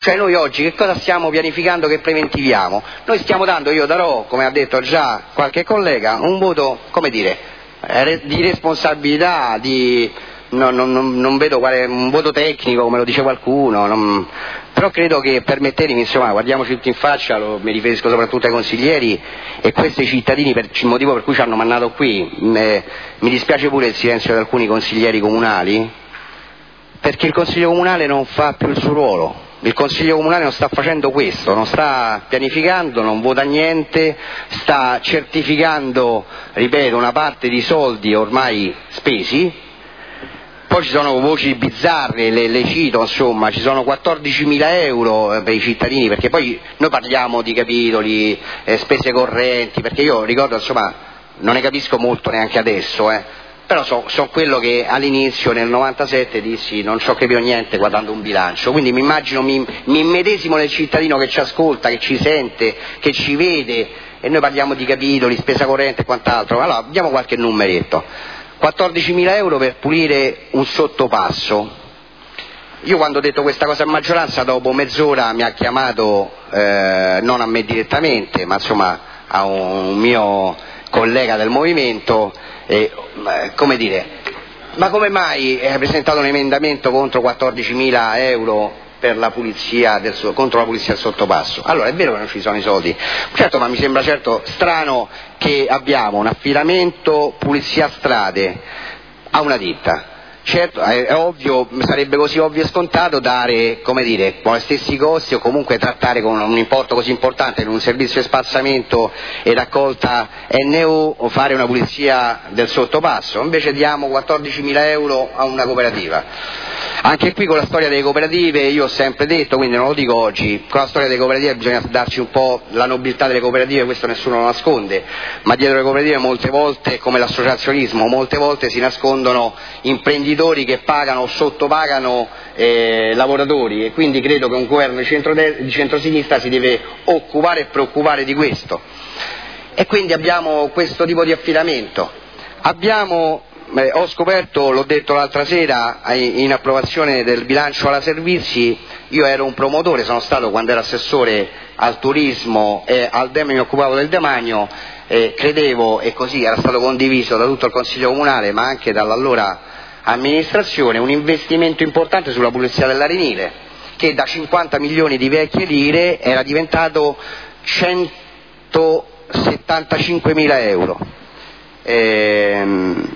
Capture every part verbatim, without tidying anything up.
Cioè noi oggi che cosa stiamo pianificando, che preventiviamo? Noi stiamo dando, io darò, come ha detto già qualche collega, un voto, come dire, di responsabilità, di, non, non, non vedo quale, un voto tecnico come lo dice qualcuno, non, però credo che, permettetemi, insomma, guardiamoci tutti in faccia, lo, mi riferisco soprattutto ai consiglieri e questi cittadini, per il motivo per cui ci hanno mandato qui, eh, mi dispiace pure il silenzio di alcuni consiglieri comunali, perché il Consiglio Comunale non fa più il suo ruolo. Il Consiglio Comunale non sta facendo questo, non sta pianificando, non vota niente, sta certificando, ripeto, una parte di soldi ormai spesi. Poi ci sono voci bizzarre, le, le cito, insomma, ci sono quattordicimila euro per i cittadini, perché poi noi parliamo di capitoli, eh, spese correnti, perché io ricordo, insomma, non ne capisco molto neanche adesso, eh. Però so, so quello che all'inizio nel novantasette dissi non ci ho capito niente guardando un bilancio, quindi mi immagino, mi, mi immedesimo nel cittadino che ci ascolta, che ci sente, che ci vede, e noi parliamo di capitoli, spesa corrente e quant'altro. Allora diamo qualche numeretto: quattordicimila euro per pulire un sottopasso. Io quando ho detto questa cosa in maggioranza, dopo mezz'ora mi ha chiamato, eh, non a me direttamente, ma insomma a un mio collega del movimento, e, come dire, ma come mai hai presentato un emendamento contro quattordicimila euro per la pulizia del, contro la pulizia del sottopasso? Allora, è vero che non ci sono i soldi, certo, ma mi sembra certo strano che abbiamo un affidamento pulizia strade a una ditta. Certo, è ovvio, sarebbe così ovvio e scontato dare, come dire, con gli stessi costi o comunque trattare con un importo così importante in un servizio di spalsamento e raccolta N U o fare una pulizia del sottopasso. Invece diamo quattordicimila euro a una cooperativa. Anche qui con la storia delle cooperative, io ho sempre detto, quindi non lo dico oggi, con la storia delle cooperative bisogna darci un po' la nobiltà delle cooperative, questo nessuno lo nasconde, ma dietro le cooperative molte volte, come l'associazionismo, molte volte si nascondono imprenditori che pagano o sottopagano eh, lavoratori, e quindi credo che un governo di, centro di centrosinistra si deve occupare e preoccupare di questo. E quindi abbiamo questo tipo di affidamento. Abbiamo Eh, ho scoperto, l'ho detto l'altra sera in approvazione del bilancio alla servizi, io ero un promotore, sono stato quando ero assessore al turismo e al demanio, mi occupavo del demanio, eh, credevo, e così era stato condiviso da tutto il Consiglio Comunale ma anche dall'allora amministrazione, un investimento importante sulla pulizia dell'arenile, che da cinquanta milioni di vecchie lire era diventato centosettantacinquemila euro. Ehm,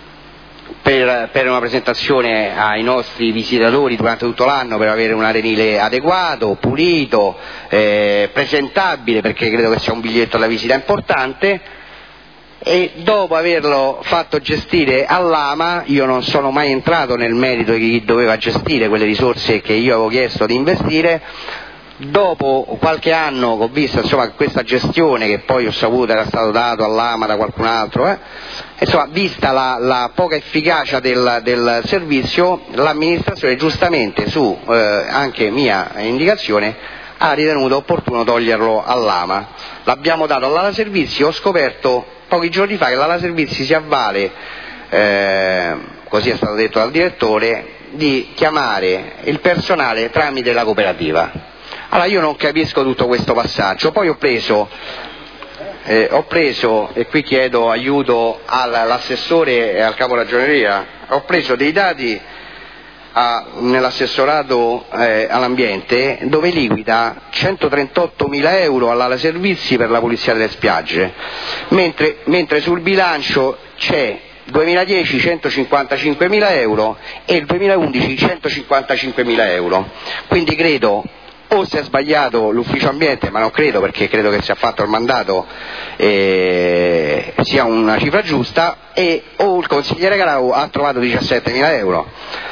Per, per una presentazione ai nostri visitatori durante tutto l'anno, per avere un arenile adeguato, pulito, eh, presentabile, perché credo che sia un biglietto da visita importante. E dopo averlo fatto gestire all'Ama, io non sono mai entrato nel merito di chi doveva gestire quelle risorse che io avevo chiesto di investire. Dopo qualche anno che ho visto, insomma, questa gestione, che poi ho saputo era stato dato all'Ama da qualcun altro, eh, insomma, vista la, la poca efficacia del, del servizio, l'amministrazione giustamente, su eh, anche mia indicazione, ha ritenuto opportuno toglierlo all'Ama. L'abbiamo dato all'Ala Servizi. Ho scoperto pochi giorni fa che l'Ala Servizi si avvale, eh, così è stato detto dal direttore, di chiamare il personale tramite la cooperativa. Allora io non capisco tutto questo passaggio. Poi ho preso, eh, ho preso e qui chiedo aiuto all'assessore e al capo ragioneria, ho preso dei dati a, nell'assessorato eh, all'ambiente, dove liquida centotrentottomila euro all'Ala Servizi per la pulizia delle spiagge, mentre, mentre sul bilancio c'è duemiladieci centocinquantacinquemila euro e il duemilaundici centocinquantacinquemila euro. Quindi credo, o si è sbagliato l'ufficio ambiente, ma non credo, perché credo che sia fatto il mandato, eh, sia una cifra giusta, e o il consigliere Garau ha trovato diciassettemila euro.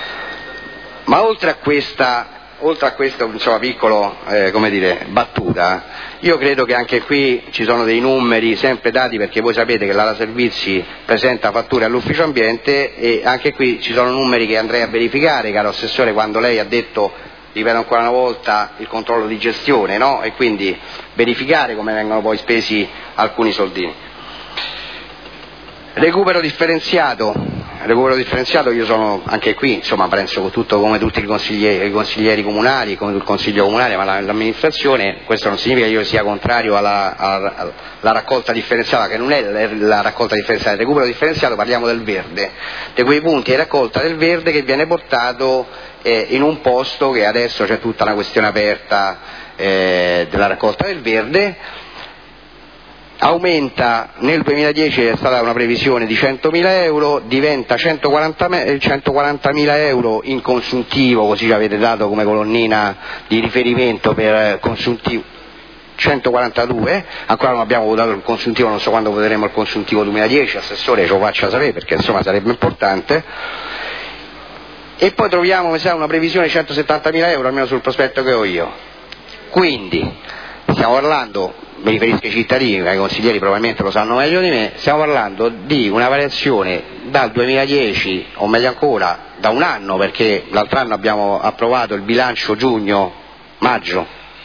Ma oltre a questa, oltre a questo, insomma, piccolo, eh, come dire, battuta, io credo che anche qui ci sono dei numeri sempre dati, perché voi sapete che l'Ala Servizi presenta fatture all'ufficio ambiente, e anche qui ci sono numeri che andrei a verificare, caro assessore, quando lei ha detto, ripeto ancora una volta, il controllo di gestione, no? E quindi verificare come vengono poi spesi alcuni soldini. Recupero differenziato. recupero differenziato io sono anche qui, insomma penso tutto come tutti i consiglieri, i consiglieri comunali, come il consiglio comunale, ma l'amministrazione, questo non significa che io sia contrario alla, alla, alla raccolta differenziata, che non è la raccolta differenziata, il recupero differenziato, parliamo del verde, di quei punti di raccolta del verde che viene portato eh, in un posto che adesso c'è tutta una questione aperta eh, della raccolta del verde. Aumenta, nel duemiladieci è stata una previsione di centomila euro, diventa centoquarantamila euro in consuntivo, così ci avete dato come colonnina di riferimento per consuntivo, centoquarantadue, ancora non abbiamo votato il consuntivo, non so quando voteremo il consuntivo duemiladieci, assessore ce lo faccia sapere perché insomma sarebbe importante. E poi troviamo mi sa, una previsione di centosettantamila euro, almeno sul prospetto che ho io. Quindi stiamo parlando, mi riferisco ai cittadini, ai consiglieri probabilmente lo sanno meglio di me, stiamo parlando di una variazione dal duemiladieci, o meglio ancora da un anno, perché l'altro anno abbiamo approvato il bilancio giugno, maggio,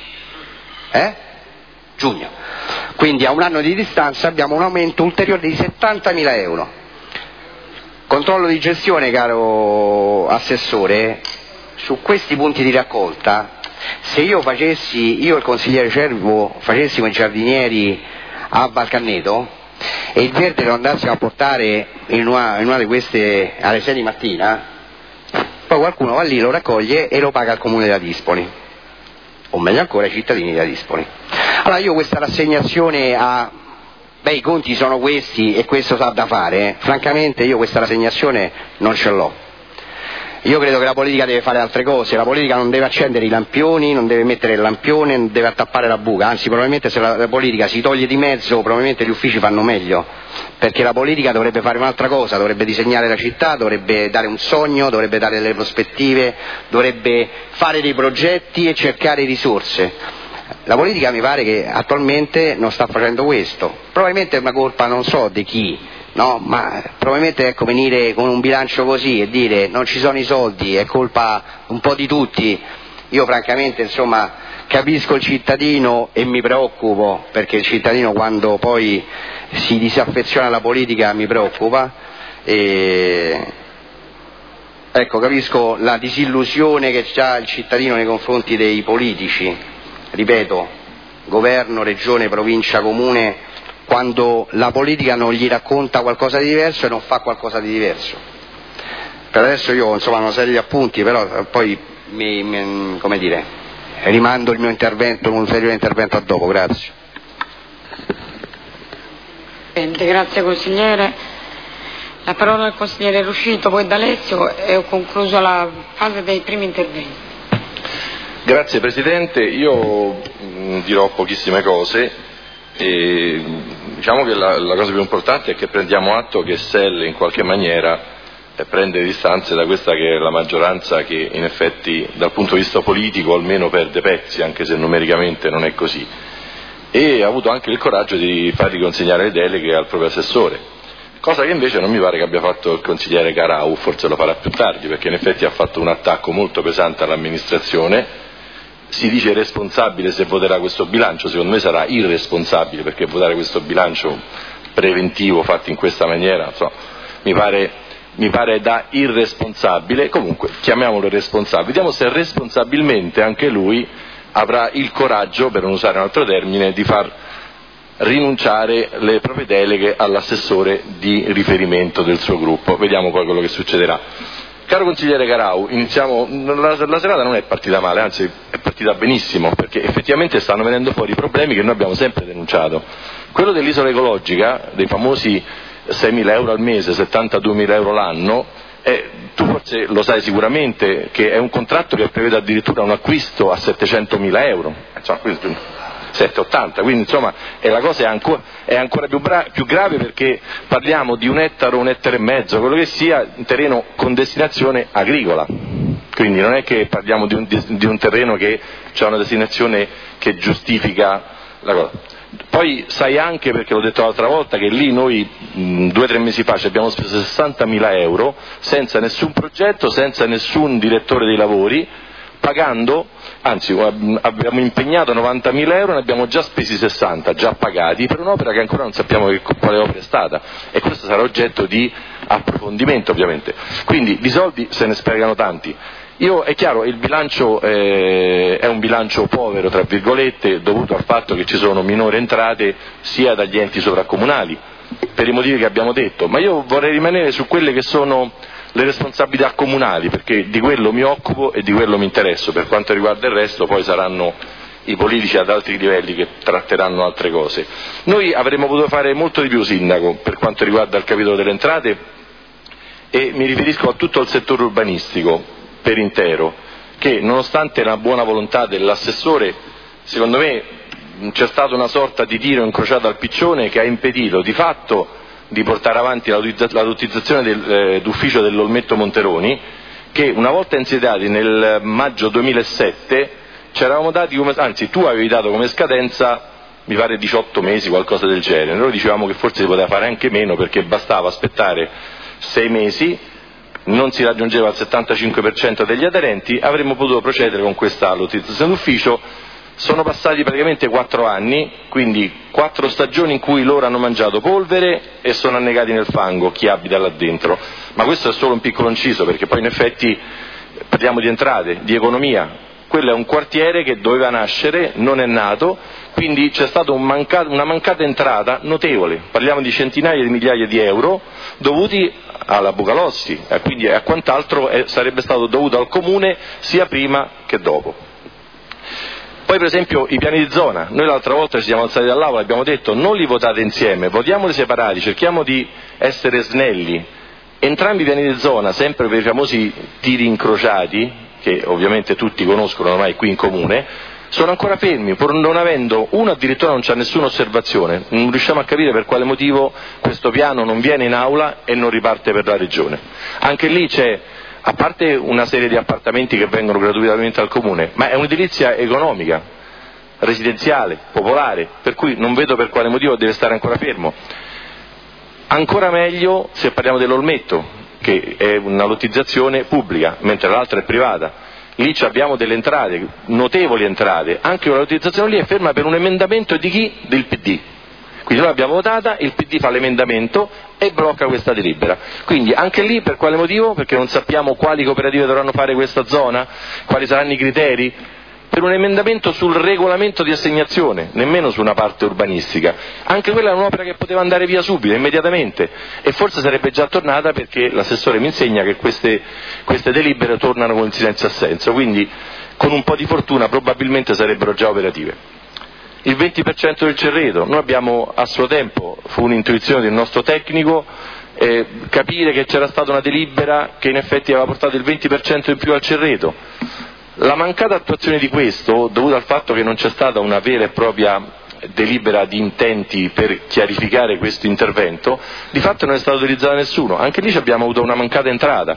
eh? Giugno, quindi a un anno di distanza abbiamo un aumento ulteriore di settantamila euro. Controllo di gestione, caro assessore, su questi punti di raccolta. Se io facessi, io e il consigliere Cervo facessimo i giardinieri a Valcanneto e il verde lo andassimo a portare in una, in una di queste alle sei di mattina, poi qualcuno va lì, lo raccoglie e lo paga al comune della Dispoli, o meglio ancora ai cittadini della Dispoli. Allora io questa rassegnazione a, beh i conti sono questi e questo sa da fare, francamente io questa rassegnazione non ce l'ho. Io credo che la politica deve fare altre cose, la politica non deve accendere i lampioni, non deve mettere il lampione, non deve attappare la buca, anzi probabilmente se la, la politica si toglie di mezzo probabilmente gli uffici fanno meglio, perché la politica dovrebbe fare un'altra cosa, dovrebbe disegnare la città, dovrebbe dare un sogno, dovrebbe dare delle prospettive, dovrebbe fare dei progetti e cercare risorse. La politica mi pare che attualmente non sta facendo questo, probabilmente è una colpa non so di chi, no, ma probabilmente ecco venire con un bilancio così e dire non ci sono i soldi, è colpa un po' di tutti, io francamente insomma capisco il cittadino e mi preoccupo, perché il cittadino quando poi si disaffeziona alla politica mi preoccupa, e ecco capisco la disillusione che ha il cittadino nei confronti dei politici, ripeto, governo, regione, provincia, comune, quando la politica non gli racconta qualcosa di diverso e non fa qualcosa di diverso. Per adesso io insomma ho una serie di appunti, però poi mi, mi, come dire, rimando il mio intervento, un ulteriore intervento a dopo, grazie. Grazie consigliere. La parola al consigliere Ruscito, poi D'Alessio, e ho concluso la fase dei primi interventi. Grazie Presidente, io mh, dirò pochissime cose. E diciamo che la, la cosa più importante è che prendiamo atto che S E L in qualche maniera eh, prende distanze da questa che è la maggioranza che in effetti dal punto di vista politico almeno perde pezzi, anche se numericamente non è così, e ha avuto anche il coraggio di far riconsegnare le deleghe al proprio assessore, cosa che invece non mi pare che abbia fatto il consigliere Garau, forse lo farà più tardi, perché in effetti ha fatto un attacco molto pesante all'amministrazione. Si dice responsabile se voterà questo bilancio, secondo me sarà irresponsabile, perché votare questo bilancio preventivo fatto in questa maniera insomma, mi pare, mi pare da irresponsabile. Comunque chiamiamolo responsabile, vediamo se responsabilmente anche lui avrà il coraggio, per non usare un altro termine, di far rinunciare le proprie deleghe all'assessore di riferimento del suo gruppo. Vediamo poi quello che succederà. Caro consigliere Garau, iniziamo, la, la serata non è partita male, anzi è partita benissimo, perché effettivamente stanno venendo fuori i problemi che noi abbiamo sempre denunciato. Quello dell'isola ecologica, dei famosi seimila euro al mese, settantaduemila euro l'anno, eh, tu forse lo sai sicuramente che è un contratto che prevede addirittura un acquisto a settecentomila euro, insomma, quindi, settecentottanta, quindi insomma e la cosa è ancora, è ancora più, bra- più grave, perché parliamo di un ettaro, un ettaro e mezzo, quello che sia, un terreno con destinazione agricola, quindi non è che parliamo di un, di, di un terreno che ha una destinazione che giustifica la cosa. Poi sai anche, perché l'ho detto l'altra volta, che lì noi mh, due o tre mesi fa ci abbiamo speso sessantamila euro senza nessun progetto, senza nessun direttore dei lavori, pagando, anzi abbiamo impegnato novantamila euro, ne abbiamo già spesi sessanta, già pagati, per un'opera che ancora non sappiamo che, quale opera è stata, e questo sarà oggetto di approfondimento ovviamente. Quindi di soldi se ne sprecano tanti. Io, è chiaro, il bilancio eh, è un bilancio povero, tra virgolette, dovuto al fatto che ci sono minori entrate sia dagli enti sovracomunali, per i motivi che abbiamo detto, ma io vorrei rimanere su quelle che sono le responsabilità comunali, perché di quello mi occupo e di quello mi interesso. Per quanto riguarda il resto poi saranno i politici ad altri livelli che tratteranno altre cose. Noi avremmo potuto fare molto di più, Sindaco, per quanto riguarda il capitolo delle entrate, e mi riferisco a tutto il settore urbanistico per intero, che nonostante la buona volontà dell'assessore, secondo me c'è stata una sorta di tiro incrociato al piccione che ha impedito di fatto di portare avanti la lottizzazione dell'ufficio eh, dell'Olmetto Monteroni, che una volta insediati nel maggio duemilasette ci eravamo dati come, anzi tu avevi dato come scadenza mi pare diciotto mesi, qualcosa del genere. Noi dicevamo che forse si poteva fare anche meno, perché bastava aspettare sei mesi, non si raggiungeva il settantacinque per cento degli aderenti, avremmo potuto procedere con questa lottizzazione d'ufficio. Sono passati praticamente quattro anni, quindi quattro stagioni in cui loro hanno mangiato polvere e sono annegati nel fango, chi abita là dentro. Ma questo è solo un piccolo inciso, perché poi in effetti parliamo di entrate, di economia. Quello è un quartiere che doveva nascere, non è nato, quindi c'è stata un mancato, una mancata entrata notevole. Parliamo di centinaia di migliaia di euro dovuti alla Bucalossi, e quindi a quant'altro è, sarebbe stato dovuto al Comune sia prima che dopo. Poi per esempio i piani di zona, noi l'altra volta ci siamo alzati dall'Aula e abbiamo detto non li votate insieme, votiamoli separati, cerchiamo di essere snelli. Entrambi i piani di zona, sempre per i famosi tiri incrociati, che ovviamente tutti conoscono ormai qui in Comune, sono ancora fermi, pur non avendo, uno addirittura non c'ha nessuna osservazione, non riusciamo a capire per quale motivo questo piano non viene in aula e non riparte per la Regione. Anche lì c'è, a parte una serie di appartamenti che vengono gratuitamente al Comune, ma è un'edilizia economica, residenziale, popolare, per cui non vedo per quale motivo deve stare ancora fermo. Ancora meglio se parliamo dell'Olmetto, che è una lottizzazione pubblica, mentre l'altra è privata. Lì abbiamo delle entrate, notevoli entrate, anche la lottizzazione lì è ferma per un emendamento di chi? Del P D. Quindi noi l'abbiamo votata, il P D fa l'emendamento e blocca questa delibera. Quindi anche lì per quale motivo? Perché non sappiamo quali cooperative dovranno fare questa zona, quali saranno i criteri, per un emendamento sul regolamento di assegnazione, nemmeno su una parte urbanistica. Anche quella è un'opera che poteva andare via subito, immediatamente, e forse sarebbe già tornata, perché l'assessore mi insegna che queste, queste delibere tornano con il silenzio assenso, quindi con un po' di fortuna probabilmente sarebbero già operative. Il venti per cento del Cerreto, noi abbiamo a suo tempo, fu un'intuizione del nostro tecnico, eh, capire che c'era stata una delibera che in effetti aveva portato il venti per cento in più al Cerreto. La mancata attuazione di questo, dovuta al fatto che non c'è stata una vera e propria delibera di intenti per chiarificare questo intervento, di fatto non è stato utilizzato da nessuno, anche lì abbiamo avuto una mancata entrata.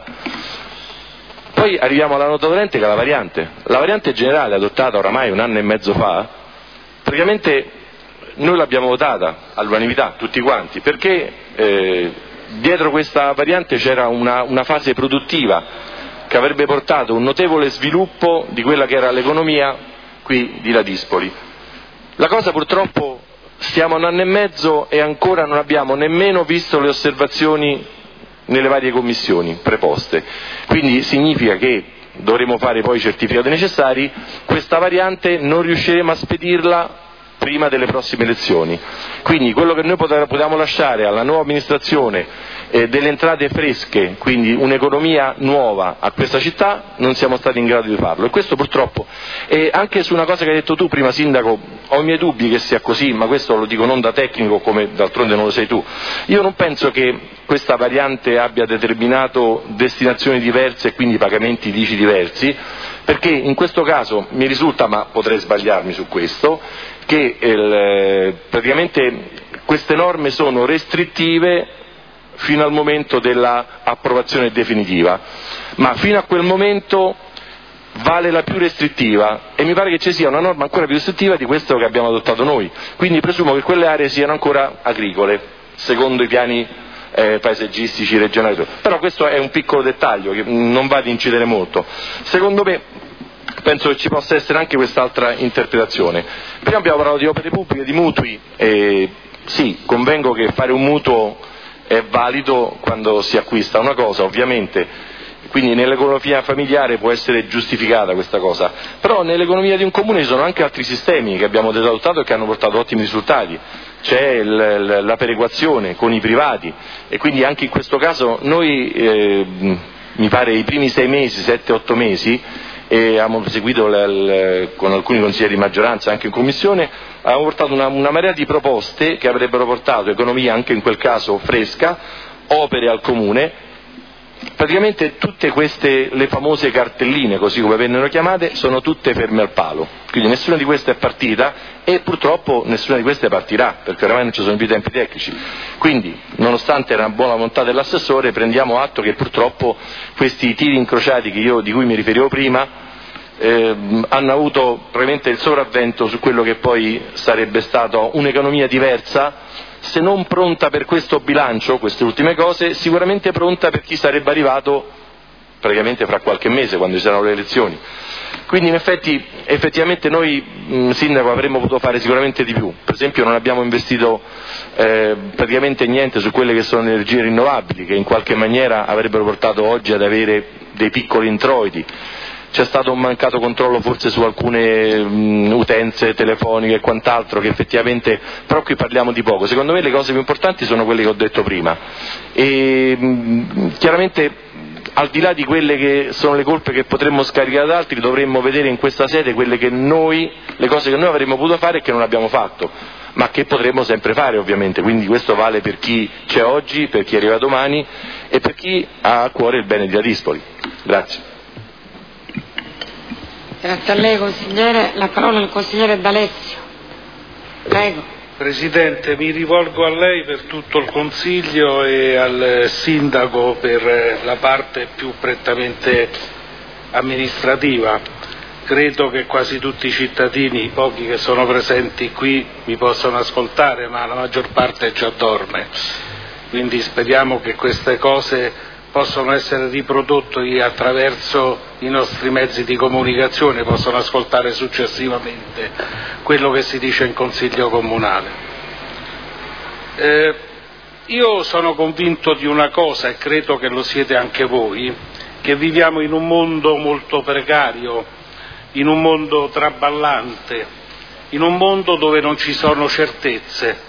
Poi arriviamo alla nota dolente, che è la variante. La variante generale adottata oramai un anno e mezzo fa, praticamente noi l'abbiamo votata all'unanimità, tutti quanti, perché eh, dietro questa variante c'era una, una fase produttiva che avrebbe portato un notevole sviluppo di quella che era l'economia qui di Ladispoli. La cosa purtroppo, stiamo a un anno e mezzo e ancora non abbiamo nemmeno visto le osservazioni nelle varie commissioni preposte, quindi significa che dovremo fare poi i certificati necessari, questa variante non riusciremo a spedirla prima delle prossime elezioni. Quindi quello che noi potevamo lasciare alla nuova amministrazione eh, delle entrate fresche, quindi un'economia nuova a questa città, non siamo stati in grado di farlo, e questo purtroppo. E anche su una cosa che hai detto tu prima, Sindaco, ho i miei dubbi che sia così, ma questo lo dico non da tecnico, come d'altronde non lo sei tu. Io non penso che questa variante abbia determinato destinazioni diverse e quindi pagamenti I C I diversi, perché in questo caso mi risulta, ma potrei sbagliarmi su questo, che il, praticamente queste norme sono restrittive fino al momento dell'approvazione definitiva, ma fino a quel momento vale la più restrittiva, e mi pare che ci sia una norma ancora più restrittiva di questo che abbiamo adottato noi, quindi presumo che quelle aree siano ancora agricole, secondo i piani eh, paesaggistici regionali, però questo è un piccolo dettaglio che non va ad incidere molto. Secondo me penso che ci possa essere anche quest'altra interpretazione. Prima abbiamo parlato di opere pubbliche, di mutui, e sì, convengo che fare un mutuo è valido quando si acquista una cosa, ovviamente, quindi nell'economia familiare può essere giustificata questa cosa, però nell'economia di un comune ci sono anche altri sistemi che abbiamo adottato e che hanno portato ottimi risultati. C'è il, la perequazione con i privati, e quindi anche in questo caso noi, eh, mi pare i primi sei mesi, sette, otto mesi, e abbiamo seguito l, l, con alcuni consiglieri di maggioranza anche in commissione, abbiamo portato una, una marea di proposte che avrebbero portato economia anche in quel caso fresca, opere al comune. Praticamente tutte queste, le famose cartelline, così come vennero chiamate, sono tutte ferme al palo, quindi nessuna di queste è partita e purtroppo nessuna di queste partirà, perché oramai non ci sono più i tempi tecnici. Quindi, nonostante la buona volontà dell'assessore, prendiamo atto che purtroppo questi tiri incrociati che io, di cui mi riferivo prima, eh, hanno avuto probabilmente il sopravvento su quello che poi sarebbe stato un'economia diversa, se non pronta per questo bilancio, queste ultime cose, sicuramente pronta per chi sarebbe arrivato praticamente fra qualche mese, quando ci saranno le elezioni. Quindi in effetti, effettivamente noi, mh, Sindaco, avremmo potuto fare sicuramente di più. Per esempio non abbiamo investito eh, praticamente niente su quelle che sono le energie rinnovabili, che in qualche maniera avrebbero portato oggi ad avere dei piccoli introiti. C'è stato un mancato controllo forse su alcune mh, utenze telefoniche e quant'altro, che effettivamente, però qui parliamo di poco. Secondo me le cose più importanti sono quelle che ho detto prima, e mh, chiaramente al di là di quelle che sono le colpe che potremmo scaricare ad altri, dovremmo vedere in questa sede quelle che noi, le cose che noi avremmo potuto fare e che non abbiamo fatto, ma che potremmo sempre fare ovviamente. Quindi questo vale per chi c'è oggi, per chi arriva domani e per chi ha a cuore il bene di Ladispoli. Grazie. Grazie a lei consigliere, la parola al consigliere D'Alessio. Prego. Presidente, mi rivolgo a lei per tutto il Consiglio e al Sindaco per la parte più prettamente amministrativa. Credo che quasi tutti i cittadini, i pochi che sono presenti qui, mi possano ascoltare, ma la maggior parte già dorme. Quindi speriamo che queste cose possono essere riprodotte attraverso i nostri mezzi di comunicazione, possono ascoltare successivamente quello che si dice in Consiglio Comunale. Eh, io sono convinto di una cosa, e credo che lo siete anche voi, che viviamo in un mondo molto precario, in un mondo traballante, in un mondo dove non ci sono certezze,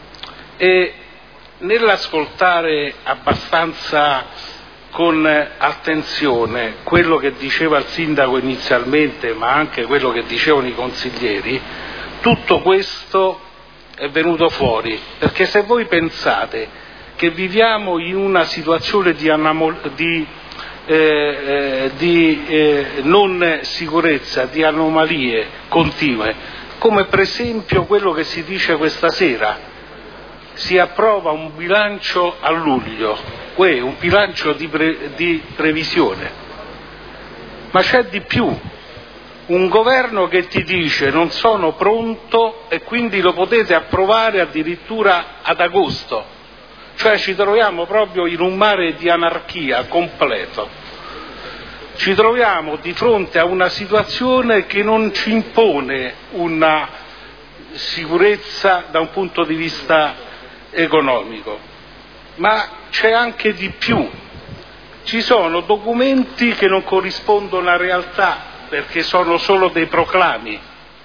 e nell'ascoltare abbastanza con attenzione quello che diceva il Sindaco inizialmente, ma anche quello che dicevano i consiglieri, tutto questo è venuto fuori, perché se voi pensate che viviamo in una situazione di, anamol- di, eh, eh, di eh, non sicurezza, di anomalie continue, come per esempio quello che si dice questa sera, si approva un bilancio a luglio, uè, un bilancio di, pre, di previsione, ma c'è di più, un governo che ti dice non sono pronto e quindi lo potete approvare addirittura ad agosto, cioè ci troviamo proprio in un mare di anarchia completo, ci troviamo di fronte a una situazione che non ci impone una sicurezza da un punto di vista economico, ma c'è anche di più, ci sono documenti che non corrispondono alla realtà perché sono solo dei proclami,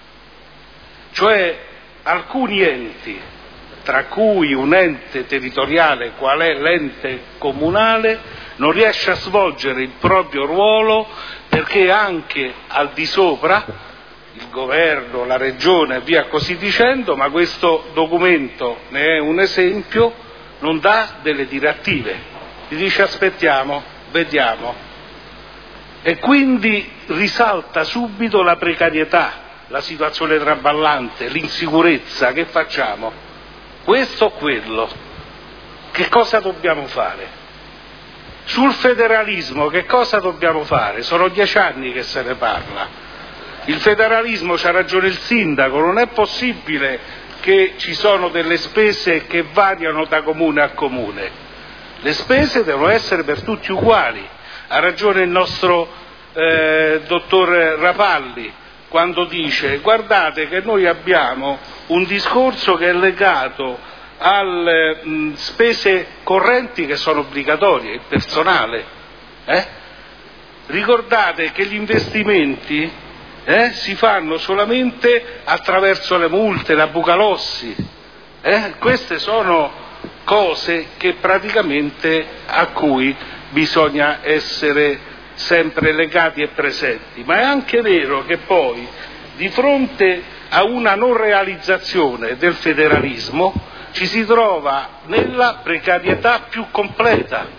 cioè alcuni enti, tra cui un ente territoriale qual è l'ente comunale, non riesce a svolgere il proprio ruolo perché anche al di sopra il governo, la regione e via così dicendo, ma questo documento ne è un esempio, non dà delle direttive, gli dice aspettiamo, vediamo, e quindi risalta subito la precarietà, la situazione traballante, l'insicurezza. Che facciamo? Questo o quello? Che cosa dobbiamo fare? Sul federalismo che cosa dobbiamo fare? Sono dieci anni che se ne parla. Il federalismo, c'ha ragione il Sindaco, non è possibile che ci sono delle spese che variano da comune a comune. Le spese devono essere per tutti uguali. Ha ragione il nostro eh, dottor Rapalli, quando dice: guardate che noi abbiamo un discorso che è legato alle mh, spese correnti che sono obbligatorie, il personale. Eh? Ricordate che gli investimenti eh, si fanno solamente attraverso le multe, la Bucalossi. Eh? Queste sono cose che praticamente a cui bisogna essere sempre legati e presenti, ma è anche vero che poi di fronte a una non realizzazione del federalismo ci si trova nella precarietà più completa,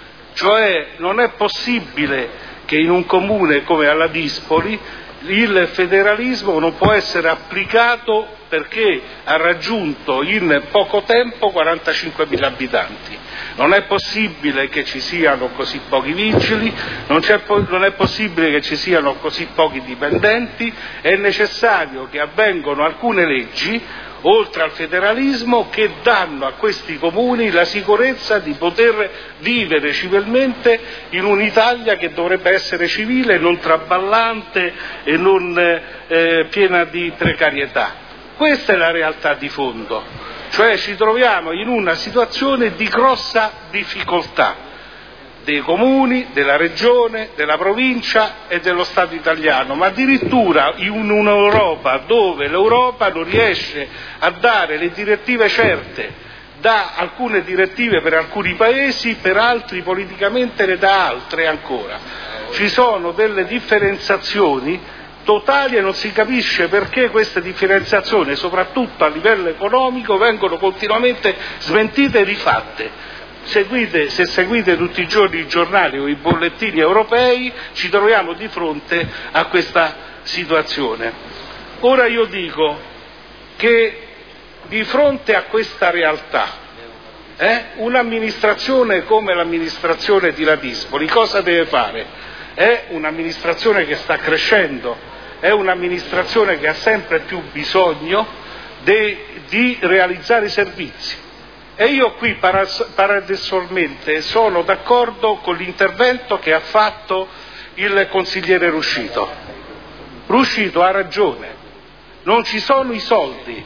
cioè non è possibile che in un comune come alla Dispoli il federalismo non può essere applicato perché ha raggiunto in poco tempo quarantacinquemila abitanti. Non è possibile che ci siano così pochi vigili, non, c'è, non è possibile che ci siano così pochi dipendenti, è necessario che avvengano alcune leggi, oltre al federalismo, che danno a questi comuni la sicurezza di poter vivere civilmente in un'Italia che dovrebbe essere civile, non traballante e non eh, piena di precarietà. Questa è la realtà di fondo, cioè ci troviamo in una situazione di grossa difficoltà dei comuni, della regione, della provincia e dello Stato italiano, ma addirittura in un'Europa dove l'Europa non riesce a dare le direttive certe, dà alcune direttive per alcuni paesi, per altri politicamente ne dà altre ancora. Ci sono delle differenziazioni totali e non si capisce perché queste differenziazioni, soprattutto a livello economico, vengono continuamente smentite e rifatte. Seguite, se seguite tutti i giorni i giornali o i bollettini europei, ci troviamo di fronte a questa situazione. Ora io dico che di fronte a questa realtà, eh, un'amministrazione come l'amministrazione di Ladispoli cosa deve fare? È un'amministrazione che sta crescendo, è un'amministrazione che ha sempre più bisogno de, di realizzare servizi. E io qui paradossalmente sono d'accordo con l'intervento che ha fatto il consigliere Ruscito. Ruscito ha ragione, non ci sono i soldi,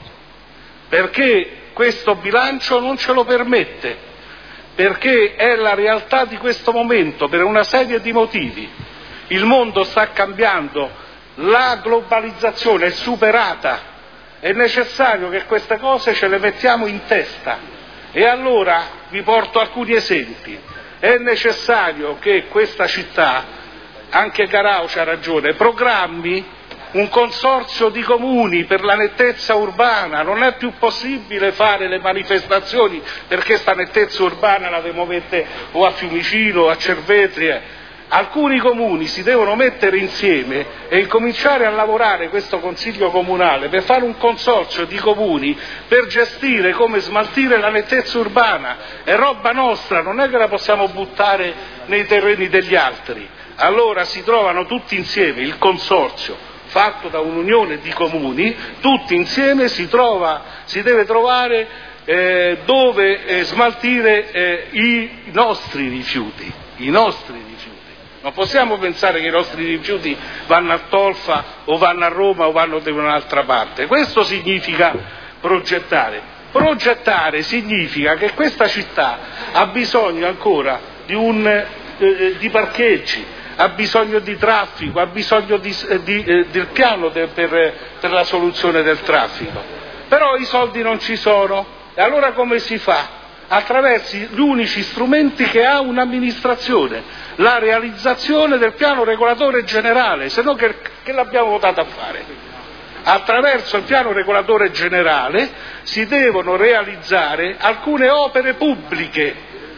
perché questo bilancio non ce lo permette, perché è la realtà di questo momento per una serie di motivi. Il mondo sta cambiando, la globalizzazione è superata, è necessario che queste cose ce le mettiamo in testa. E allora vi porto alcuni esempi. È necessario che questa città, anche Garau c'ha ragione, programmi un consorzio di comuni per la nettezza urbana. Non è più possibile fare le manifestazioni perché sta nettezza urbana la devo mettere o a Fiumicino o a Cervetri. Alcuni comuni si devono mettere insieme e incominciare a lavorare, questo consiglio comunale, per fare un consorzio di comuni per gestire come smaltire la nettezza urbana. È roba nostra, non è che la possiamo buttare nei terreni degli altri. Allora si trovano tutti insieme, il consorzio fatto da un'unione di comuni, tutti insieme si trova, si deve trovare eh, dove eh, smaltire eh, i nostri rifiuti, i nostri rifiuti. Non possiamo pensare che i nostri rifiuti vanno a Tolfa o vanno a Roma o vanno da un'altra parte. Questo significa progettare. Progettare significa che questa città ha bisogno ancora di, un, eh, di parcheggi, ha bisogno di traffico, ha bisogno di, di, eh, del piano de, per, per la soluzione del traffico. Però i soldi non ci sono. E allora come si fa? Attraverso gli unici strumenti che ha un'amministrazione, la realizzazione del piano regolatore generale, se no che, che l'abbiamo votato a fare? Attraverso il piano regolatore generale si devono realizzare alcune opere pubbliche,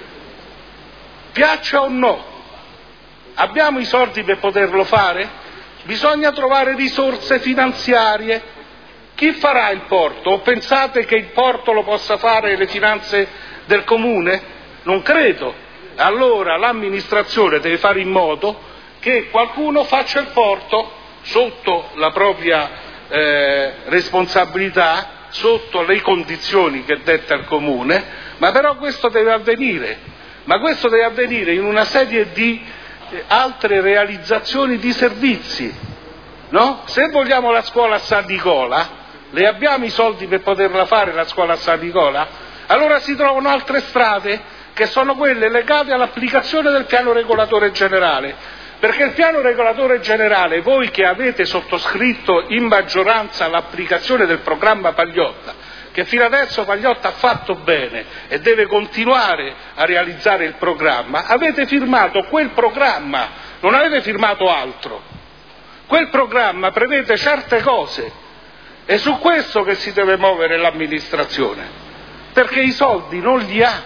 piaccia o no. Abbiamo i soldi per poterlo fare? Bisogna trovare risorse finanziarie. Chi farà il porto? O pensate che il porto lo possa fare le finanze del comune? Non credo. Allora l'amministrazione deve fare in modo che qualcuno faccia il porto sotto la propria eh, responsabilità, sotto le condizioni che detta il comune, ma però questo deve avvenire, ma questo deve avvenire in una serie di altre realizzazioni di servizi, no? Se vogliamo la scuola a San Nicola, le abbiamo i soldi per poterla fare la scuola a San Nicola? Allora si trovano altre strade, che sono quelle legate all'applicazione del piano regolatore generale, perché il piano regolatore generale, voi che avete sottoscritto in maggioranza l'applicazione del programma Pagliotta, che fino adesso Pagliotta ha fatto bene e deve continuare a realizzare il programma, avete firmato quel programma, non avete firmato altro. Quel programma prevede certe cose, è su questo che si deve muovere l'amministrazione, perché i soldi non li ha,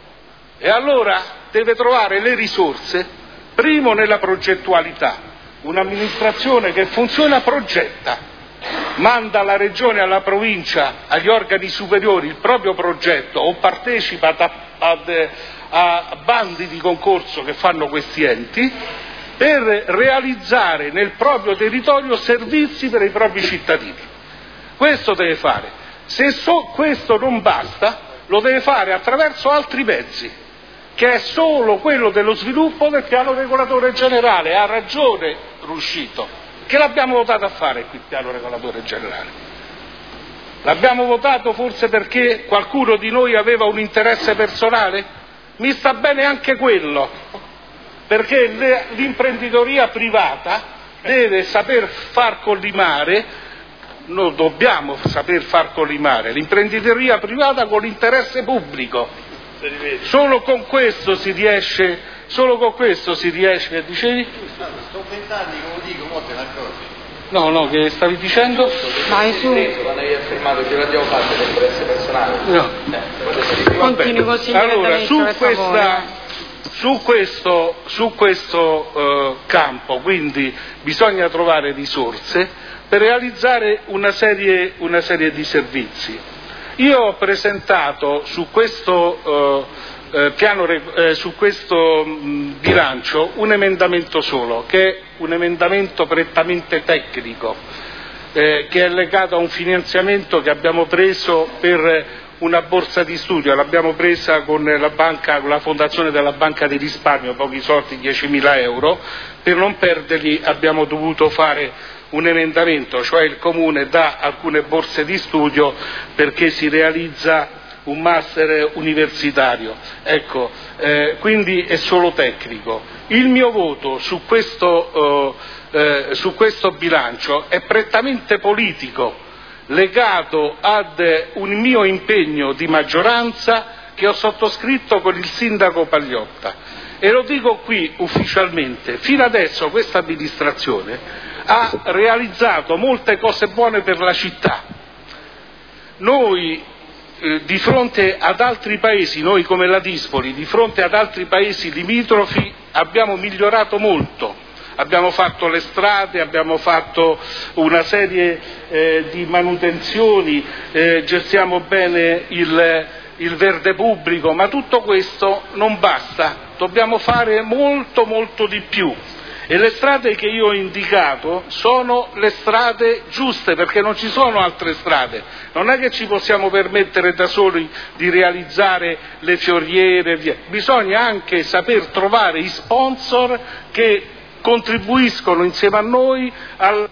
e allora deve trovare le risorse, primo nella progettualità. Un'amministrazione che funziona progetta, manda alla regione, alla provincia, agli organi superiori il proprio progetto o partecipa a, a, a bandi di concorso che fanno questi enti per realizzare nel proprio territorio servizi per i propri cittadini. Questo deve fare. Se so, questo non basta, lo deve fare attraverso altri mezzi, che è solo quello dello sviluppo del piano regolatore generale. Ha ragione Ruscito, che l'abbiamo votato a fare qui il piano regolatore generale. L'abbiamo votato forse perché qualcuno di noi aveva un interesse personale? Mi sta bene anche quello, perché le, l'imprenditoria privata deve saper far collimare, noi dobbiamo saper far collimare l'imprenditoria privata con l'interesse pubblico. Solo con questo si riesce, solo con questo si riesce, dicevi? Sono vent'anni che lo dico, molte le cose. No, no, che stavi dicendo? Vai su. Quando hai affermato che l'abbiamo fatto per interesse personale. No. Eh, Continui così. Allora, su questa, su questo, su questo uh, campo, quindi bisogna trovare risorse per realizzare una serie, una serie di servizi. Io ho presentato su questo uh, eh, piano, eh, su questo mh, bilancio un emendamento solo, che è un emendamento prettamente tecnico, eh, che è legato a un finanziamento che abbiamo preso per una borsa di studio, l'abbiamo presa con la banca, con la fondazione della Banca di Risparmio, pochi soldi, diecimila euro, per non perderli abbiamo dovuto fare un emendamento, cioè il Comune dà alcune borse di studio perché si realizza un master universitario. Ecco, eh, quindi è solo tecnico. Il mio voto su questo, eh, eh, su questo bilancio è prettamente politico, legato ad un mio impegno di maggioranza che ho sottoscritto con il sindaco Pagliotta. E lo dico qui ufficialmente, fino adesso questa amministrazione ha realizzato molte cose buone per la città. Noi eh, di fronte ad altri paesi, noi come la Dispoli, di fronte ad altri paesi limitrofi abbiamo migliorato molto. Abbiamo fatto le strade, abbiamo fatto una serie eh, di manutenzioni, eh, gestiamo bene il, il verde pubblico, ma tutto questo non basta, dobbiamo fare molto molto di più. E le strade che io ho indicato sono le strade giuste, perché non ci sono altre strade. Non è che ci possiamo permettere da soli di realizzare le fioriere, via. Bisogna anche saper trovare i sponsor che contribuiscono insieme a noi al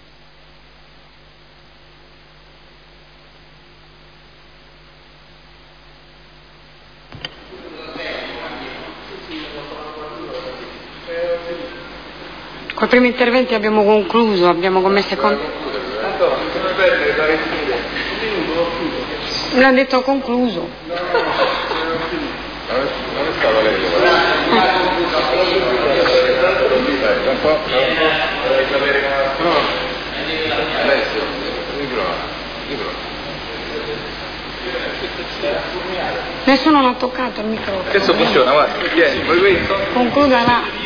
Con i primi interventi abbiamo concluso, abbiamo commesso con... Non ha detto concluso. Non è stato lei. Un po'. No. Alessio, Nessuno l'ha toccato il microfono. Questo funziona, guarda, vieni, poi questo. Concluda là.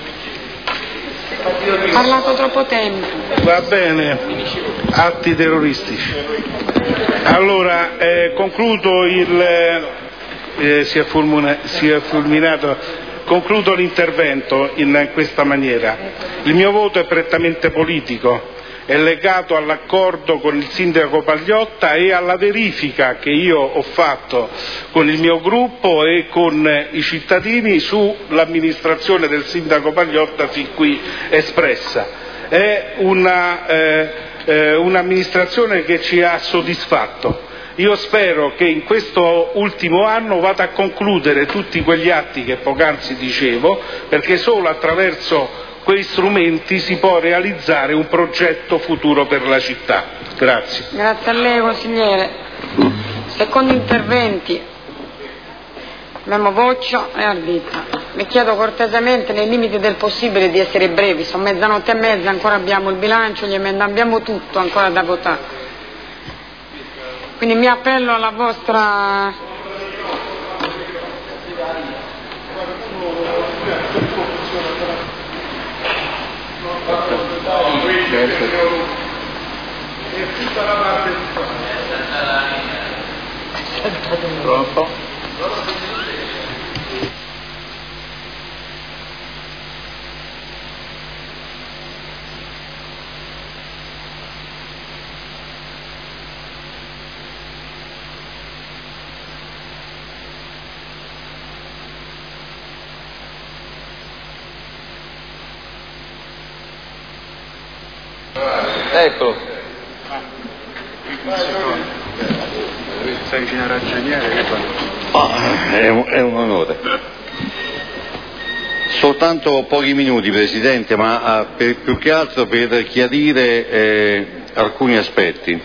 Ha parlato troppo tempo. Va bene, atti terroristici. Allora, eh, concludo il... Eh, si, è fulmina, si è fulminato, concludo l'intervento in questa maniera. Il mio voto è prettamente politico è legato all'accordo con il sindaco Pagliotta e alla verifica che io ho fatto con il mio gruppo e con i cittadini sull'amministrazione del sindaco Pagliotta fin qui espressa. È una, eh, eh, un'amministrazione che ci ha soddisfatto. Io spero che in questo ultimo anno vada a concludere tutti quegli atti che poc'anzi dicevo, perché solo attraverso quei strumenti si può realizzare un progetto futuro per la città. Grazie. Grazie a lei, consigliere. Secondo interventi. Abbiamo Voccio e Ardita. Le chiedo cortesemente, nei limiti del possibile, di essere brevi. Sono mezzanotte e mezza, ancora abbiamo il bilancio, gli emendamenti, abbiamo tutto ancora da votare. Quindi mi appello alla vostra... Pronto? Eccolo. Sei vicino al ragioniere che Ah, è, un, è un onore. Soltanto pochi minuti, Presidente, ma uh, per, più che altro per chiarire eh, alcuni aspetti.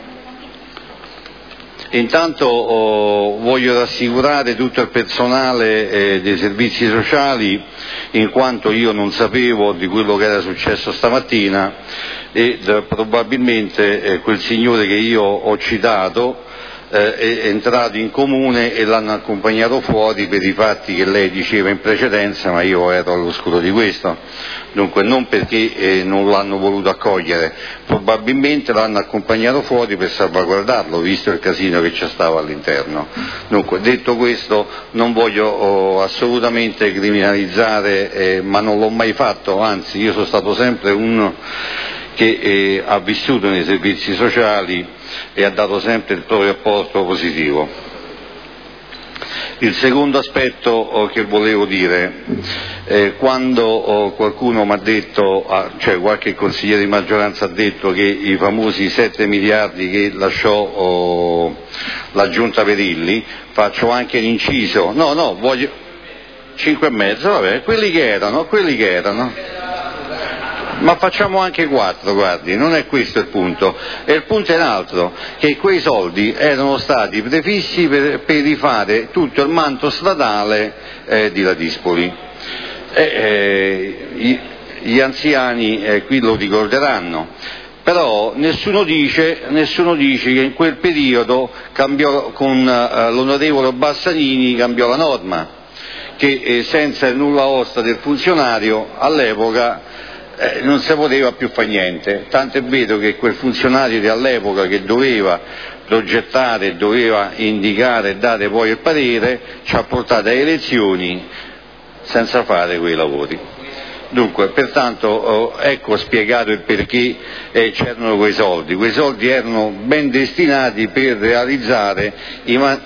Intanto oh, voglio rassicurare tutto il personale eh, dei servizi sociali, in quanto io non sapevo di quello che era successo stamattina e eh, probabilmente eh, quel signore che io ho citato eh, è entrato in comune e l'hanno accompagnato fuori per i fatti che lei diceva in precedenza, ma io ero all'oscuro di questo. Dunque non perché eh, non l'hanno voluto accogliere, probabilmente l'hanno accompagnato fuori per salvaguardarlo, visto il casino che c'è stato all'interno. Dunque, detto questo, non voglio oh, assolutamente criminalizzare, eh, ma non l'ho mai fatto, anzi io sono stato sempre uno che eh, ha vissuto nei servizi sociali e ha dato sempre il proprio apporto positivo. Il secondo aspetto oh, che volevo dire, eh, quando oh, qualcuno mi ha detto, ah, cioè qualche consigliere di maggioranza ha detto che i famosi sette miliardi che lasciò oh, la Giunta Perilli, faccio anche l'inciso, no, no, voglio, cinque e mezzo, vabbè, quelli che erano, quelli che erano. Ma facciamo anche quattro, guardi, non è questo il punto. E il punto è un altro, che quei soldi erano stati prefissi per, per rifare tutto il manto stradale eh, di Ladispoli. E, eh, gli, gli anziani eh, qui lo ricorderanno. Però nessuno dice, nessuno dice che in quel periodo cambiò, con eh, l'onorevole Bassanini cambiò la norma, che eh, senza il nulla osta del funzionario all'epoca Eh, non si poteva più fare niente, tanto è vero che quel funzionario di all'epoca che doveva progettare, doveva indicare e dare poi il parere, ci ha portato a elezioni senza fare quei lavori. Dunque, pertanto, oh, ecco spiegato il perché eh, c'erano quei soldi. Quei soldi erano ben destinati per realizzare i ma-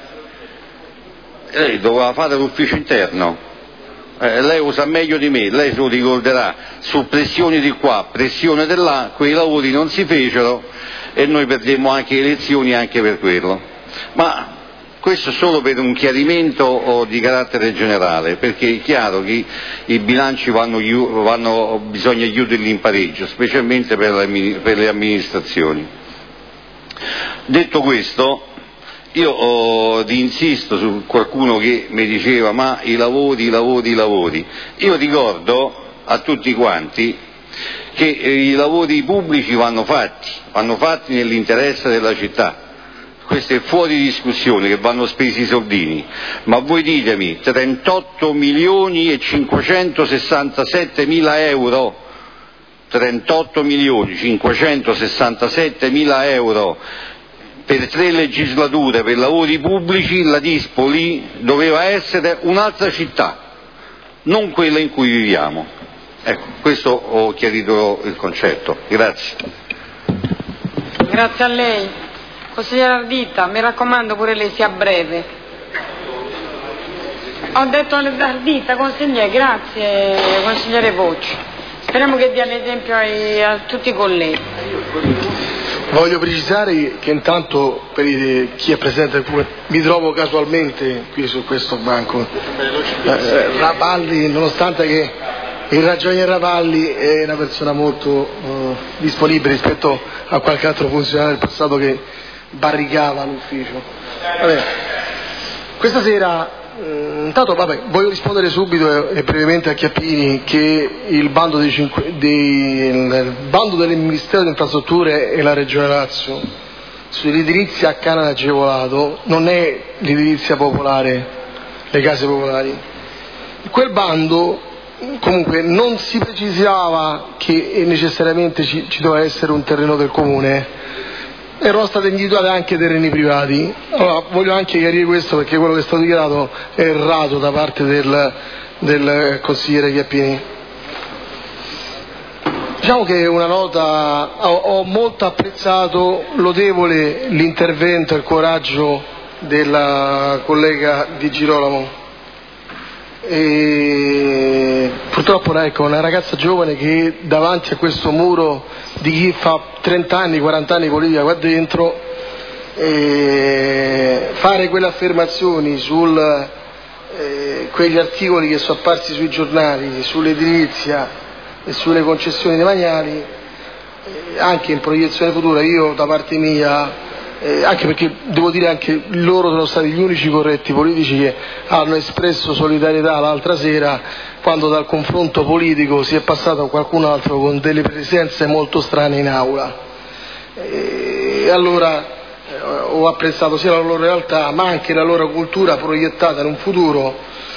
lei doveva fare l'ufficio interno. Eh, lei lo sa meglio di me, lei se lo ricorderà, su pressioni di qua, pressione di là, quei lavori non si fecero e noi perdemmo anche le elezioni anche per quello. Ma questo solo per un chiarimento oh, di carattere generale, perché è chiaro che i bilanci vanno, vanno, bisogna chiuderli in pareggio, specialmente per le, per le amministrazioni. Detto questo, io oh, insisto su qualcuno che mi diceva ma i lavori, i lavori, i lavori. Io ricordo a tutti quanti che eh, i lavori pubblici vanno fatti, vanno fatti nell'interesse della città. Questo è fuori discussione, che vanno spesi i soldini. Ma voi ditemi, trentotto milioni e cinquecentosessantasette mila euro, trentotto milioni cinquecentosessantasette mila euro, per tre legislature per lavori pubblici, Ladispoli doveva essere un'altra città, non quella in cui viviamo. Ecco, questo ho chiarito il concetto. Grazie. Grazie a lei. Consigliere Ardita, mi raccomando pure lei sia breve. Ho detto Ardita, consigliere, grazie, consigliere Voccio. Speriamo che dia l'esempio ai, a tutti i colleghi. Voglio precisare che intanto per chi è presente mi trovo casualmente qui su questo banco. Eh, Rapalli, nonostante che il ragioniere Rapalli è una persona molto eh, disponibile rispetto a qualche altro funzionario del passato che barricava l'ufficio. Vabbè. Questa sera, eh, intanto vabbè, voglio rispondere subito e, e brevemente a Chiappini che il bando, dei cinque, dei, il bando del Ministero delle Infrastrutture e la Regione Lazio sull'edilizia a canone agevolato non è l'edilizia popolare, le case popolari. Quel bando comunque non si precisava che necessariamente ci, ci doveva essere un terreno del comune, erano state individuate anche terreni privati. Allora, voglio anche chiarire questo perché quello che è stato dichiarato è errato da parte del, del consigliere Chiappini. Diciamo che una nota, ho, ho molto apprezzato, lodevole l'intervento e il coraggio della collega Di Girolamo. E purtroppo ecco, una ragazza giovane che davanti a questo muro di chi fa trenta anni, quaranta anni di politica qua dentro, e fare quelle affermazioni su eh, quegli articoli che sono apparsi sui giornali sull'edilizia e sulle concessioni demaniali, eh, anche in proiezione futura, io da parte mia, Eh, anche perché devo dire anche loro sono stati gli unici corretti politici che hanno espresso solidarietà l'altra sera quando dal confronto politico si è passato a qualcun altro con delle presenze molto strane in aula. E allora eh, ho apprezzato sia la loro realtà ma anche la loro cultura proiettata in un futuro.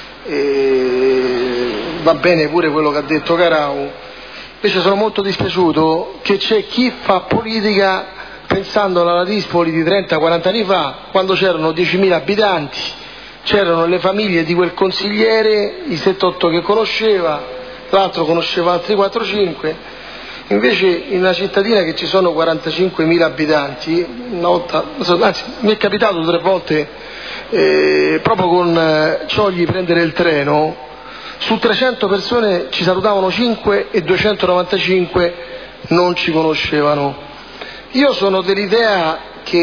E va bene pure quello che ha detto Carau, invece sono molto dispiaciuto che c'è chi fa politica pensando alla Dispoli di trenta quaranta anni fa, quando c'erano diecimila abitanti, c'erano le famiglie di quel consigliere, i sette otto che conosceva, l'altro conosceva altri quattro cinque, invece in una cittadina che ci sono quarantacinquemila abitanti, una volta, anzi mi è capitato tre volte eh, proprio con eh, Ciogli prendere il treno, su trecento persone ci salutavano cinque e duecentonovantacinque non ci conoscevano. Io sono dell'idea